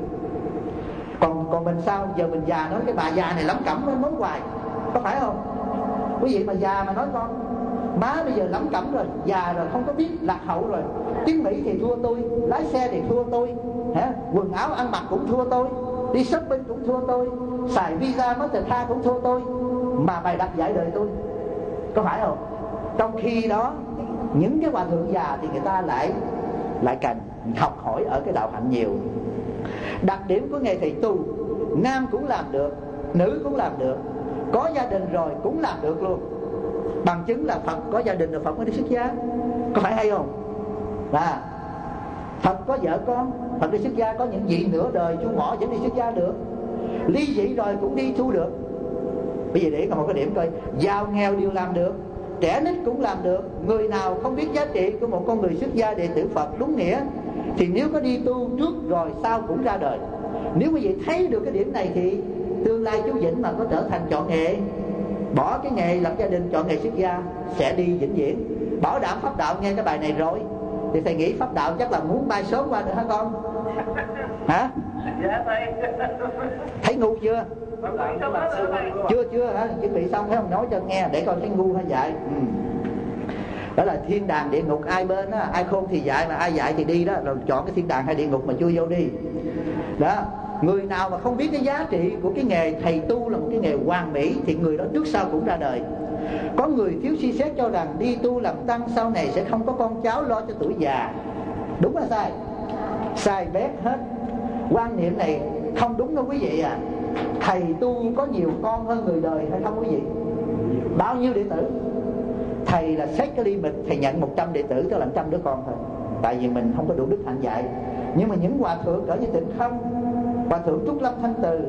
[SPEAKER 1] Còn mình sao? Giờ mình già nói cái bà già này lắm cẩm nói hoài, có phải không? Quý vị mà già mà nói con má bây giờ lắm cẩm rồi, già rồi không có biết, lạc hậu rồi, tiếng Mỹ thì thua tôi, lái xe thì thua tôi, quần áo ăn mặc cũng thua tôi, đi shopping cũng thua tôi, xài visa Mastercard cũng thua tôi, mà bày đặt dạy đời tôi, có phải không? Trong khi đó những cái hòa thượng già thì người ta lại cần học hỏi ở cái đạo hạnh nhiều. Đặc điểm của nghề thầy tu, nam cũng làm được, nữ cũng làm được, có gia đình rồi cũng làm được luôn. Bằng chứng là Phật có gia đình rồi Phật mới đi xuất gia, có phải hay không? Là Phật có vợ con, Phật đi xuất gia. Có những vị nửa đời chu mỏ vẫn đi xuất gia được, ly dị rồi cũng đi tu được. Bây giờ để có một cái điểm coi, giàu nghèo đều làm được, trẻ nít cũng làm được. Người nào không biết giá trị của một con người xuất gia đệ tử Phật đúng nghĩa thì nếu có đi tu trước rồi sau cũng ra đời. Nếu quý vị thấy được cái điểm này thì tương lai chú Vĩnh mà có trở thành chọn nghề, bỏ cái nghề lập gia đình chọn nghề xuất gia sẽ đi vĩnh viễn. Bảo đảm pháp đạo nghe cái bài này rồi thì thầy nghĩ pháp đạo chắc là muốn bay sớm qua được hả con? Hả?
[SPEAKER 2] Dạ thầy.
[SPEAKER 1] Thấy ngu chưa? Chưa hả? Chuẩn bị xong thấy không? Nói cho nghe để coi thấy ngu hay dạy. Đó là thiên đàng địa ngục ai bên á, ai khôn thì dạy mà ai dạy thì đi đó. Rồi chọn cái thiên đàng hay địa ngục mà chui vô đi. Đó. Người nào mà không biết cái giá trị của cái nghề thầy tu là một cái nghề hoàn mỹ thì người đó trước sau cũng ra đời. Có người thiếu suy xét cho rằng đi tu làm tăng sau này sẽ không có con cháu lo cho tuổi già. Đúng hay sai? Sai bét hết. Quan niệm này không đúng đâu quý vị à. Thầy tu có nhiều con hơn người đời hay không quý vị? Bao nhiêu đệ tử? Thầy là xét cái limit, thầy nhận 100 đệ tử tức là 100 đứa con thôi. Tại vì mình không có đủ đức hạnh dạy. Nhưng mà những hòa thượng cỡ như Tịnh Không, hòa thượng Trúc Lâm Thanh Từ,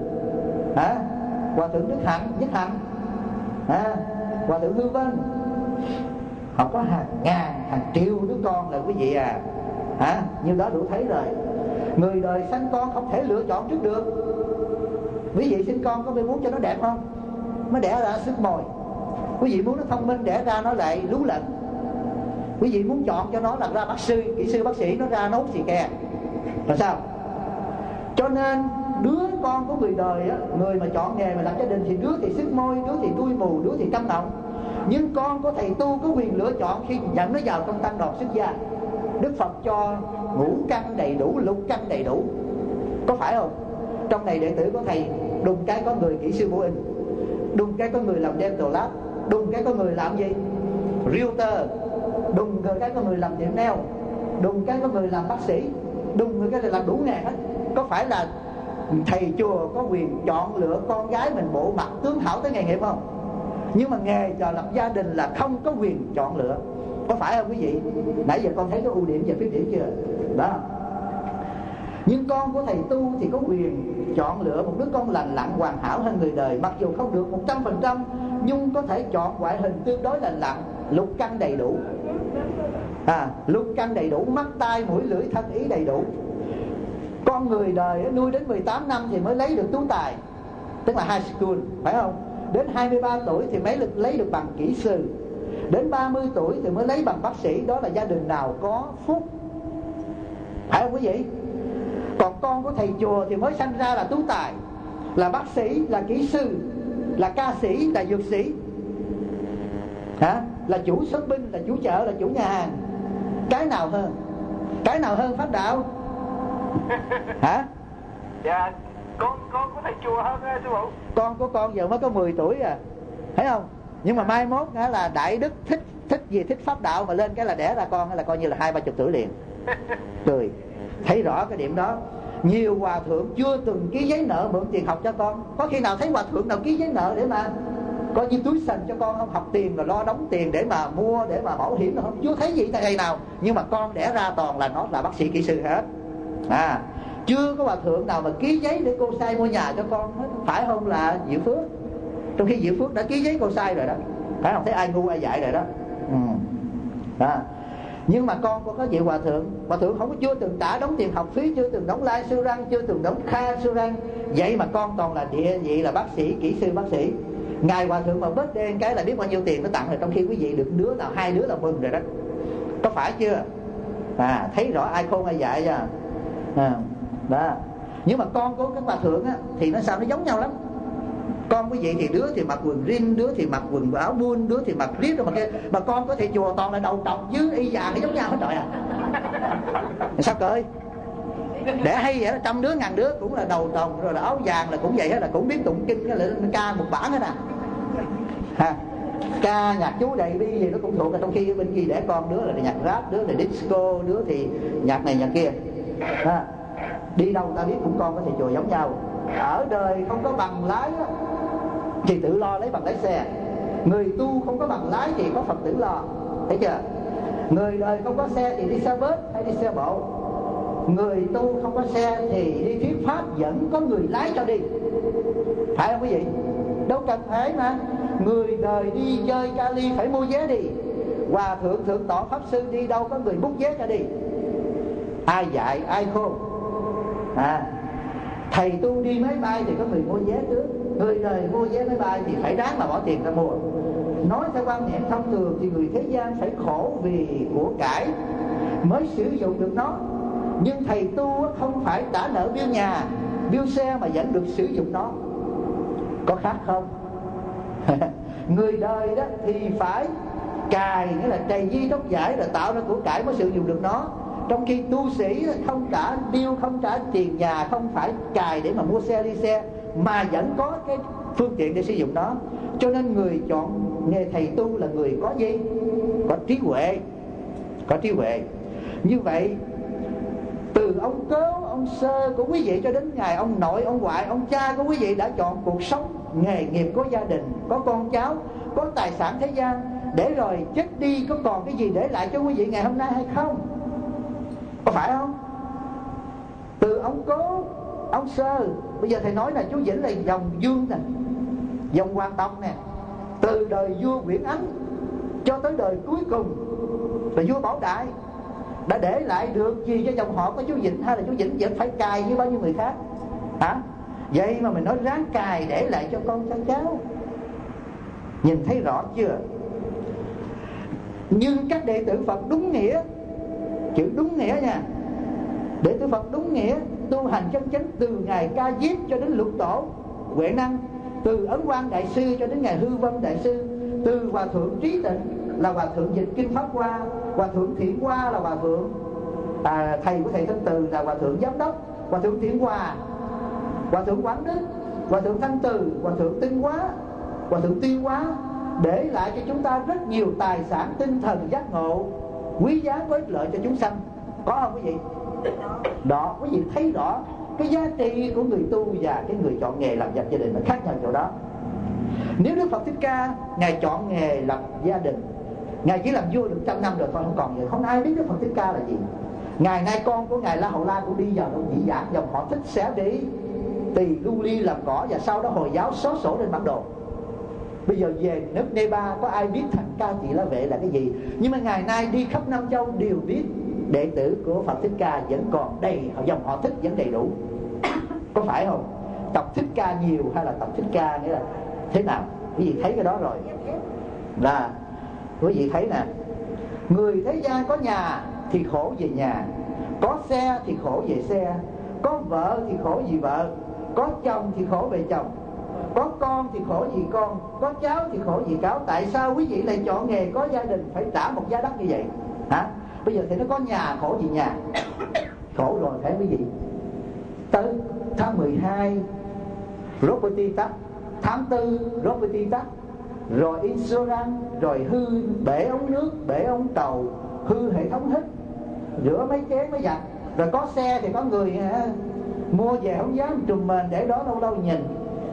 [SPEAKER 1] hòa thượng Đức Hạnh, hòa thượng Hư Vân, họ có hàng ngàn, hàng triệu đứa con là quý vị à. Như đó đủ thấy rồi. Người đời sanh con không thể lựa chọn trước được. Quý vị sinh con có phải muốn cho nó đẹp không? Nó đẻ ra sức mồi. Quý vị muốn nó thông minh, đẻ ra nó lại lú lẫn. Quý vị muốn chọn cho nó làm ra bác sư, kỹ sư bác sĩ, nó ra nốt xì ke là sao? Cho nên đứa con của người đời á, người mà chọn nghề mà lập gia đình thì đứa thì sức môi, đứa thì đuôi mù, đứa thì câm nọng. Nhưng con của thầy tu có quyền lựa chọn khi nhận nó vào trong tăng đoàn xuất gia. Đức Phật cho ngũ căn đầy đủ, lục căn đầy đủ, có phải không? Trong này đệ tử của thầy đùng cái có người kỹ sư bộ in, đùng cái có người làm dental lab, đùng cái có người làm gì? Realtor, đùng cái có người làm tiệm nail, đùng cái có người làm bác sĩ, đùng cái là làm đủ nghề hết. Có phải là thầy chùa có quyền chọn lựa con gái mình bộ mặt tướng thảo tới nghề nghiệp không? Nhưng mà nghề cho lập gia đình là không có quyền chọn lựa, có phải không quý vị? Nãy giờ con thấy cái ưu điểm và khuyết điểm chưa? Đó. Nhưng con của thầy tu thì có quyền chọn lựa một đứa con lành lặn hoàn hảo hơn người đời. Mặc dù không được 100%, nhưng có thể chọn ngoại hình tương đối lành lặn, lục căn đầy đủ. Lục căn đầy đủ, mắt tai mũi lưỡi thân ý đầy đủ. Con người đời nuôi đến 18 năm thì mới lấy được tú tài, tức là high school, phải không? Đến 23 tuổi thì mới lấy được bằng kỹ sư. Đến 30 tuổi thì mới lấy bằng bác sĩ. Đó là gia đình nào có phúc, phải không quý vị? Còn con của thầy chùa thì mới sanh ra là tú tài, là bác sĩ, là kỹ sư, là ca sĩ, là dược sĩ, là chủ shop binh, là chủ chợ, là chủ nhà hàng. Cái nào hơn? Cái nào hơn pháp đạo?
[SPEAKER 2] Dạ, con của thầy chùa hơn sư phụ.
[SPEAKER 1] Con của con giờ mới có 10 tuổi à, thấy không? Nhưng mà mai mốt là đại đức thích gì, thích pháp đạo mà lên cái là đẻ ra con là coi như là 20-30 tuổi liền. Cười, thấy rõ cái điểm đó. Nhiều hòa thượng chưa từng ký giấy nợ mượn tiền học cho con. Có khi nào thấy hòa thượng nào ký giấy nợ để mà coi như túi sành cho con không? Học tiền rồi lo đóng tiền để mà mua, để mà bảo hiểm không? Chưa thấy gì thầy nào. Nhưng mà con đẻ ra toàn là nó là bác sĩ kỹ sư hết. Chưa có hòa thượng nào mà ký giấy để cô sai mua nhà cho con hết. Phải không là Diệu Phước? Trong khi Diệu Phước đã ký giấy cô sai rồi đó, phải không? Thấy ai ngu ai dại rồi đó. Nhưng mà con có vị hòa thượng không có, chưa từng trả đóng tiền học phí, chưa từng đóng lai sư răng, chưa từng đóng kha sư răng. Vậy mà con toàn là địa vị là bác sĩ, kỹ sư bác sĩ. Ngài hòa thượng mà bớt đen cái là biết bao nhiêu tiền nó tặng rồi. Trong khi quý vị được đứa nào 2 đứa là mừng rồi đó. Có phải chưa? Thấy rõ ai khôn ai dại chưa? Đó. Nhưng mà con của các hòa thượng thì nó sao nó giống nhau lắm. Con quý vị thì đứa thì mặc quần rin, đứa thì mặc quần áo buôn, đứa thì mặc riết rồi mà con có thầy chùa toàn là đầu trọc với y già nó giống nhau hết trời à. Sao cười? Để hay vậy đó, 100 đứa 1000 đứa cũng là đầu trọc rồi là áo vàng là cũng vậy hết, là cũng biết tụng kinh, là ca một bản hết ca nhạc chú đầy bi gì nó cũng thuộc. Trong khi bên kia để con đứa là nhạc rap, đứa là disco, đứa thì nhạc này nhạc kia. Đi đâu ta biết cũng con có thầy chùa giống nhau. Ở đời không có bằng lái thì tự lo lấy bằng lái xe. Người tu không có bằng lái thì có Phật tử lo, thấy chưa? Người đời không có xe thì đi xe bus hay đi xe bộ. Người tu không có xe thì đi thuyết pháp vẫn có người lái cho đi, phải không quý vị? Đâu cần phải mà. Người đời đi chơi Cali phải mua vé đi. Hòa thượng thượng tọa pháp sư đi đâu có người bút vé cho đi. Ai dạy ai khôn. Thầy tu đi máy bay thì có người mua vé trước. Người đời mua vé máy bay thì phải ráng mà bỏ tiền ra mua. Nói theo quan niệm thông thường thì người thế gian phải khổ vì của cải mới sử dụng được nó. Nhưng thầy tu không phải trả nợ bill nhà, bill xe mà vẫn được sử dụng nó. Có khác không? Người đời đó thì phải cài, nghĩa là trầy di đốc giải rồi tạo ra của cải mới sử dụng được nó. Trong khi tu sĩ không trả bill, không trả tiền nhà, không phải cài để mà mua xe đi xe, mà vẫn có cái phương tiện để sử dụng nó. Cho nên người chọn nghề thầy tu là người có gì? Có trí huệ. Có trí huệ. Như vậy từ ông cố, ông sơ của quý vị cho đến ngày ông nội, ông ngoại, ông cha của quý vị đã chọn cuộc sống, nghề nghiệp, có gia đình, có con cháu, có tài sản thế gian, để rồi chết đi có còn cái gì để lại cho quý vị ngày hôm nay hay không? Có phải không? Từ ông cố, ông sơ, bây giờ thầy nói là chú Vĩnh là dòng Dương nè, dòng Hoàng Tộc nè, từ đời vua Nguyễn Ánh cho tới đời cuối cùng là vua Bảo Đại, đã để lại được gì cho dòng họ của chú Vĩnh, hay là chú Vĩnh vẫn phải cài như bao nhiêu người khác? Vậy mà mình nói ráng cài để lại cho con cho cháu. Nhìn thấy rõ chưa? Nhưng các đệ tử Phật đúng nghĩa, chữ đúng nghĩa nha, đệ tử Phật đúng nghĩa tu hành chân chánh từ ngày Ca Diếp cho đến Lục Tổ Huệ Năng, từ Ấn Quang Đại Sư cho đến ngày Hư Vân Đại Sư, từ Hòa Thượng Trí Tịnh là Hòa Thượng dịch Kinh Pháp Hoa, Hòa Thượng Thiện Hoa là Hòa Thượng thầy của thầy Thanh Từ là Hòa Thượng Giám Đốc, Hòa Thượng Thiện Hòa, Hòa Thượng Quảng Đức, Hòa Thượng Thanh Từ, Hòa Thượng Tinh Hóa, Hòa Thượng Tiên Hóa, để lại cho chúng ta rất nhiều tài sản tinh thần giác ngộ quý giá có ích lợi cho chúng sanh. Có không quý vị? Đó, quý vị thấy rõ cái giá trị của người tu và cái người chọn nghề làm lập gia đình là khác nhau chỗ đó. Nếu Đức Phật Thích Ca Ngài chọn nghề lập gia đình, Ngài chỉ làm vua được 100 năm rồi thôi, không còn gì, không ai biết Đức Phật Thích Ca là gì. Ngày nay con của Ngài La Hầu La cũng đi vào trong dĩ giảng, dòng họ Thích xé đi tỳ lưu ly làm cỏ, và sau đó Hồi giáo xóa sổ lên bản đồ. Bây giờ về nước Nepal có ai biết thành Ca Tỳ La Vệ là cái gì? Nhưng mà ngày nay đi khắp Nam Châu đều biết đệ tử của Phật Thích Ca vẫn còn đầy, dòng họ Thích vẫn đầy đủ. Có phải không? Tộc Thích Ca nhiều hay là tộc Thích Ca nghĩa là thế nào? Quý vị thấy cái đó rồi. Là quý vị thấy nè, người thế gian có nhà thì khổ về nhà, có xe thì khổ về xe, có vợ thì khổ vì vợ, có chồng thì khổ về chồng, có con thì khổ vì con, có cháu thì khổ vì cháu. Tại sao quý vị lại chọn nghề có gia đình phải trả một giá đất như vậy hả? Bây giờ thì nó có nhà khổ vì nhà. Khổ rồi thấy quý vị. Tới tháng 12 property tax, tháng 4 property tax, rồi insurance, rồi hư bể ống nước, bể ống tàu, hư hệ thống hít, rửa mấy chén mấy giặt. Rồi có xe thì có người mua về không dám trùm mền để đó, lâu lâu nhìn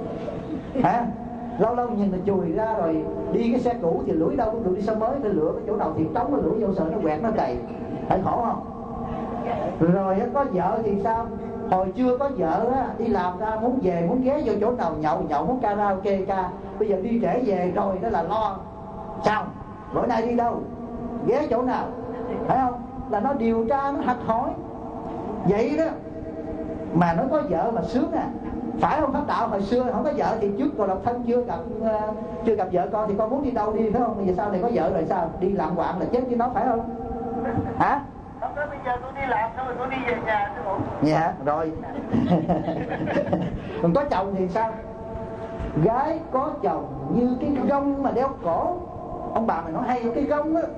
[SPEAKER 1] lâu lâu nhìn là chùi ra. Rồi đi cái xe cũ thì lủi đâu cũng được, đi xe mới phải lựa cái chỗ nào thì trống nó lủi vô, sợ nó quẹt nó đầy. Phải khổ không? Rồi có vợ thì sao? Hồi chưa có vợ á, đi làm ra muốn về, muốn ghé vô chỗ nào nhậu, muốn karaoke ca. Bây giờ đi trễ về rồi đó là lo. Sao? Bữa nay đi đâu? Ghé chỗ nào? Phải không? Là nó điều tra, nó hạch hỏi. Vậy đó mà nó có vợ mà sướng à. Phải không? Pháp đạo hồi xưa không có vợ thì trước còn độc thân chưa gặp vợ con thì con muốn đi đâu đi, phải không? Bây giờ sau này có vợ rồi sao? Đi lạng quạng là chết với nó, phải không? Hả?
[SPEAKER 4] Lúc đó bây giờ tôi đi làm xong rồi tôi đi về nhà tôi ngủ.
[SPEAKER 1] Dạ rồi. Còn có chồng thì sao? Gái có chồng như cái gông mà đeo cổ. Ông bà mày nói hay, cái gông á.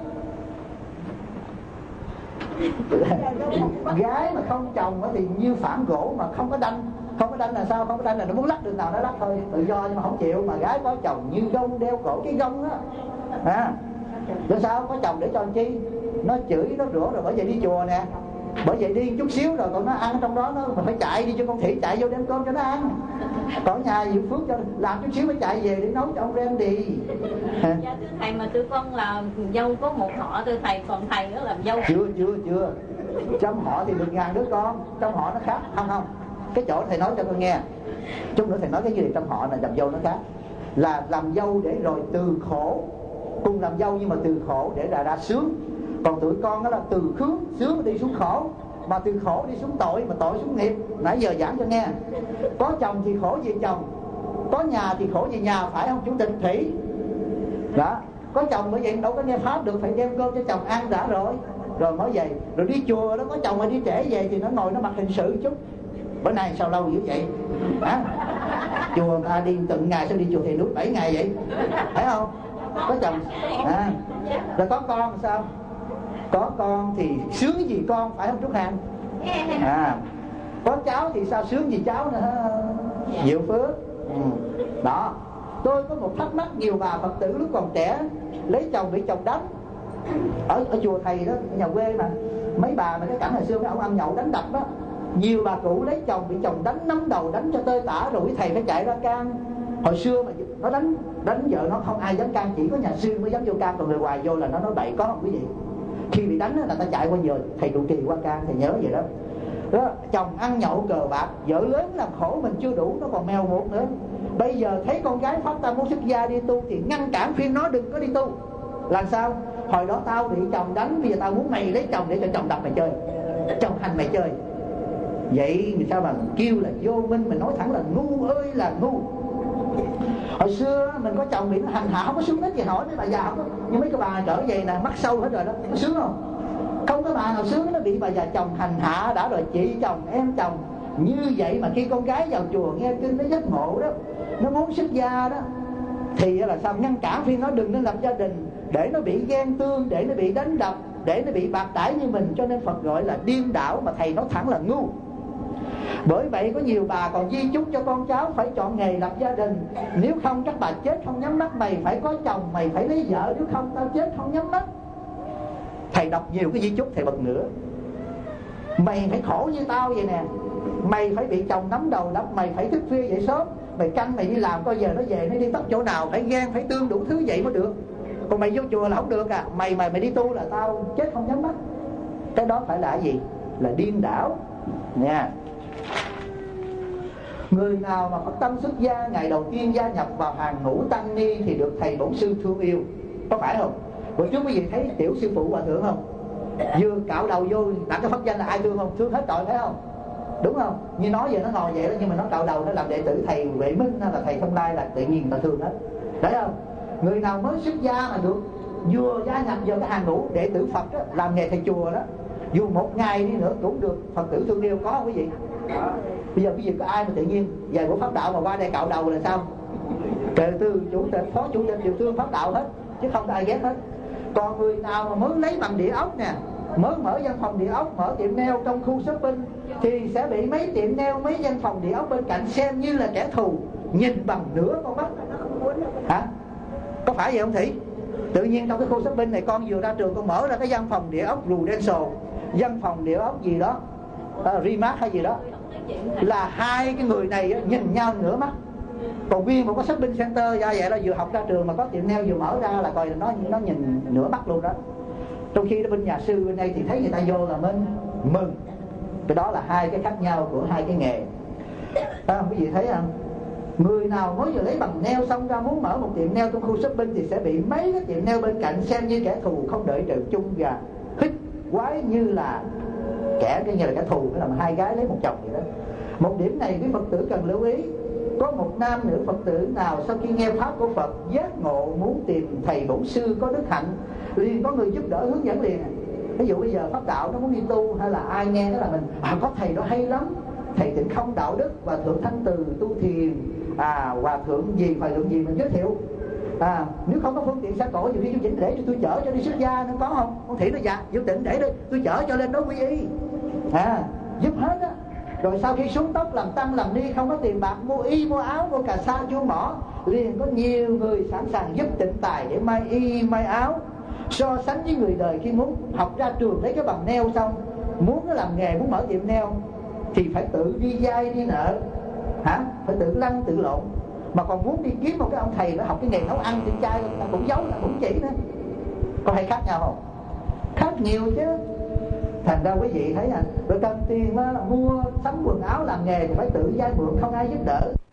[SPEAKER 1] Gái mà không chồng thì như phản gỗ mà không có đanh. Không có đanh là sao? Không có đanh là nó muốn lắc được nào nó lắc thôi, tự do nhưng mà không chịu. Mà gái có chồng như gông đeo cổ, cái gông á. Rồi sao? Có chồng để cho làm chi? Nó chửi, nó rủa rồi bởi vậy đi chùa nè. Bởi vậy đi chút xíu rồi còn nó ăn trong đó, nó phải chạy đi cho con Thị, chạy vô đem cơm cho nó ăn. Còn nhà Diệu Phước cho làm chút xíu phải chạy về để nấu cho ông Randy.
[SPEAKER 3] Dạ thưa thầy, mà tụi con là dâu có một họ thưa thầy, còn thầy đó làm dâu.
[SPEAKER 1] Chưa. Trong họ thì được ngàn đứa con, trong họ nó khác. Không. Cái chỗ thầy nói cho con nghe. Chút nữa thầy nói cái gì trong họ là làm dâu nó khác. Là làm dâu để rồi từ khổ, cùng làm dâu nhưng mà từ khổ để ra sướng. Còn tụi con đó là từ sướng đi xuống khổ, mà từ khổ đi xuống tội, mà tội xuống nghiệp. Nãy giờ giảng cho nghe. Có chồng thì khổ vì chồng, có nhà thì khổ vì nhà, phải không chủ tịch Thủy? Đó. Có chồng bởi vậy đâu có nghe pháp được, phải đem cơm cho chồng ăn đã rồi mới về. Rồi đi chùa đó, có chồng mà đi trễ về thì nó ngồi nó mặc hình sự chút. Bữa nay sao lâu dữ vậy? Hả? Chùa người ta đi từng ngày, sao đi chùa thì nước 7 ngày vậy? Phải không? Có chồng rồi có con sao? Có con thì sướng vì con, phải không Trúc Hằng? Có cháu thì sao? Sướng vì cháu nữa. Diệu Phước. Đó. Tôi có một thắc mắc, nhiều bà Phật tử lúc còn trẻ lấy chồng bị chồng đánh. Ở chùa thầy đó, nhà quê mà mấy bà mà cái cảnh hồi xưa mấy ông ăn nhậu đánh đập đó, nhiều bà cụ lấy chồng bị chồng đánh, nắm đầu đánh cho tơi tả, rồi quý thầy phải chạy ra can. Hồi xưa mà nó đánh vợ nó không ai dám can, chỉ có nhà sư mới dám vô can, còn người ngoài vô là nó nói bậy, có không quý vị? Khi bị đánh là ta chạy qua giờ thầy trụ trì qua can, thầy nhớ vậy đó. Đó, chồng ăn nhậu cờ bạc, vợ lớn làm khổ mình chưa đủ, nó còn mèo một nữa. Bây giờ thấy con gái phát tâm muốn xuất gia đi tu thì ngăn cản khuyên nó đừng có đi tu. Làm sao? Hồi đó tao bị chồng đánh, bây giờ tao muốn mày lấy chồng để cho chồng đập mày chơi, chồng hành mày chơi. Vậy người ta mà kêu là vô minh, mình nói thẳng là ngu ơi là ngu. Hồi xưa mình có chồng bị nó hành hạ không có sướng hết, gì hỏi mấy bà già không có. Nhưng mấy cái bà trở về nè, mắc sâu hết rồi đó, có sướng không? Không có bà nào sướng, nó bị bà già chồng hành hạ đã rồi, chị chồng em chồng. Như vậy mà khi con gái vào chùa nghe kinh nó giác ngộ đó, nó muốn xuất gia đó, thì là sao? Ngăn cản khuyên nó đừng nên lập gia đình, để nó bị ghen tương, để nó bị đánh đập, để nó bị bạc đãi như mình. Cho nên Phật gọi là điên đảo, mà thầy nói thẳng là ngu. Bởi vậy có nhiều bà còn di chúc cho con cháu phải chọn nghề lập gia đình. Nếu không các bà chết không nhắm mắt, mày phải có chồng, mày phải lấy vợ, nếu không tao chết không nhắm mắt. Thầy đọc nhiều cái di chúc thầy bật nữa. Mày phải khổ như tao vậy nè, mày phải bị chồng nắm đầu đập, mày phải thức khuya dậy sớm, mày canh mày đi làm coi giờ nó về nó đi tắt chỗ nào, phải ghen phải tương đủ thứ vậy mới được. Còn mày vô chùa là không được à. Mày đi tu là tao chết không nhắm mắt. Cái đó phải là gì? Là điên đảo nha. Người nào mà phát tâm xuất gia ngày đầu tiên gia nhập vào hàng ngũ tăng ni thì được thầy bổn sư thương yêu, có phải không? Bữa trước quý vị thấy tiểu sư phụ hòa thượng không? Vừa cạo đầu vô đặt cái pháp danh là ai thương không? Thương hết tội, thấy không? Đúng không? Như nói về nó ngồi vậy đó, nhưng mà nó cạo đầu nó làm đệ tử thầy Huệ Minh hay là thầy Thông Lai là tự nhiên người ta thương hết, thấy không? Người nào mới xuất gia mà được vừa gia nhập vào cái hàng ngũ đệ tử Phật đó, làm nghề thầy chùa đó, dù một ngày đi nữa cũng được Phật tử thương yêu, có không quý vị? Bây giờ quý vị có ai mà tự nhiên về của pháp đạo mà qua đây cạo đầu là sao? Kể từ chủ tịch, phó chủ tịch đều thương pháp đạo hết, chứ không có ai ghét hết. Còn người nào mà mới lấy bằng địa ốc nè, mới mở văn phòng địa ốc, mở tiệm nail trong khu shopping thì sẽ bị mấy tiệm nail, mấy văn phòng địa ốc bên cạnh xem như là kẻ thù, nhìn bằng nửa con mắt. Hả? Có phải vậy không Thị? Tự nhiên trong cái khu shopping này con vừa ra trường con mở ra cái văn phòng địa ốc Prudential, văn phòng địa ốc gì đó, Remark hay gì đó, là hai cái người này nhìn nhau nửa mắt. Còn nguyên một cái shopping center ra vậy là vừa học ra trường mà có tiệm nail vừa mở ra là coi nó nhìn nửa mắt luôn đó. Trong khi bên nhà sư bên đây thì thấy người ta vô là mình mừng. Cái đó là hai cái khác nhau của hai cái nghề. Quý vị thấy không? Người nào mới vừa lấy bằng nail xong ra muốn mở một tiệm nail trong khu shopping thì sẽ bị mấy cái tiệm nail bên cạnh xem như kẻ thù không đợi trời chung và hít quái như là kẻ thù, cái làm hai gái lấy một chồng vậy đó. Một điểm này quý Phật tử cần lưu ý. Có một nam nữ Phật tử nào sau khi nghe pháp của Phật giác ngộ muốn tìm thầy bổn sư có đức hạnh, liền có người giúp đỡ hướng dẫn liền. Ví dụ bây giờ pháp đạo nó muốn đi tu, hay là ai nghe nó là mình có thầy đó hay lắm, thầy Tịnh Không Đạo Đức, Hòa thượng Thanh Từ tu thiền, Hòa thượng gì mình giới thiệu. Nếu không có phương tiện xe cộ nhiều khi chú Vĩnh để cho tôi chở cho đi xuất gia nó có không? Con Thị nó dạ Vũ Tịnh để đi tôi chở cho lên đó quy y, giúp hết á. Rồi sau khi xuống tóc làm tăng làm ni không có tiền bạc mua y mua áo mua cà sa chu mỏ, liền có nhiều người sẵn sàng giúp tịnh tài để may y may áo. So sánh với người đời khi muốn học ra trường lấy cái bằng nail xong, muốn nó làm nghề, muốn mở tiệm nail thì phải tự đi vay đi nợ, phải tự lăn tự lộn. Mà còn muốn đi kiếm một cái ông thầy nó học cái nghề nấu ăn thì trai ta cũng giấu là cũng chỉ nữa. Có hay khác nhau không? Khác nhiều chứ. Thành ra quý vị thấy rồi cần tiền mua sắm quần áo làm nghề thì phải tự vay mượn, không ai giúp đỡ.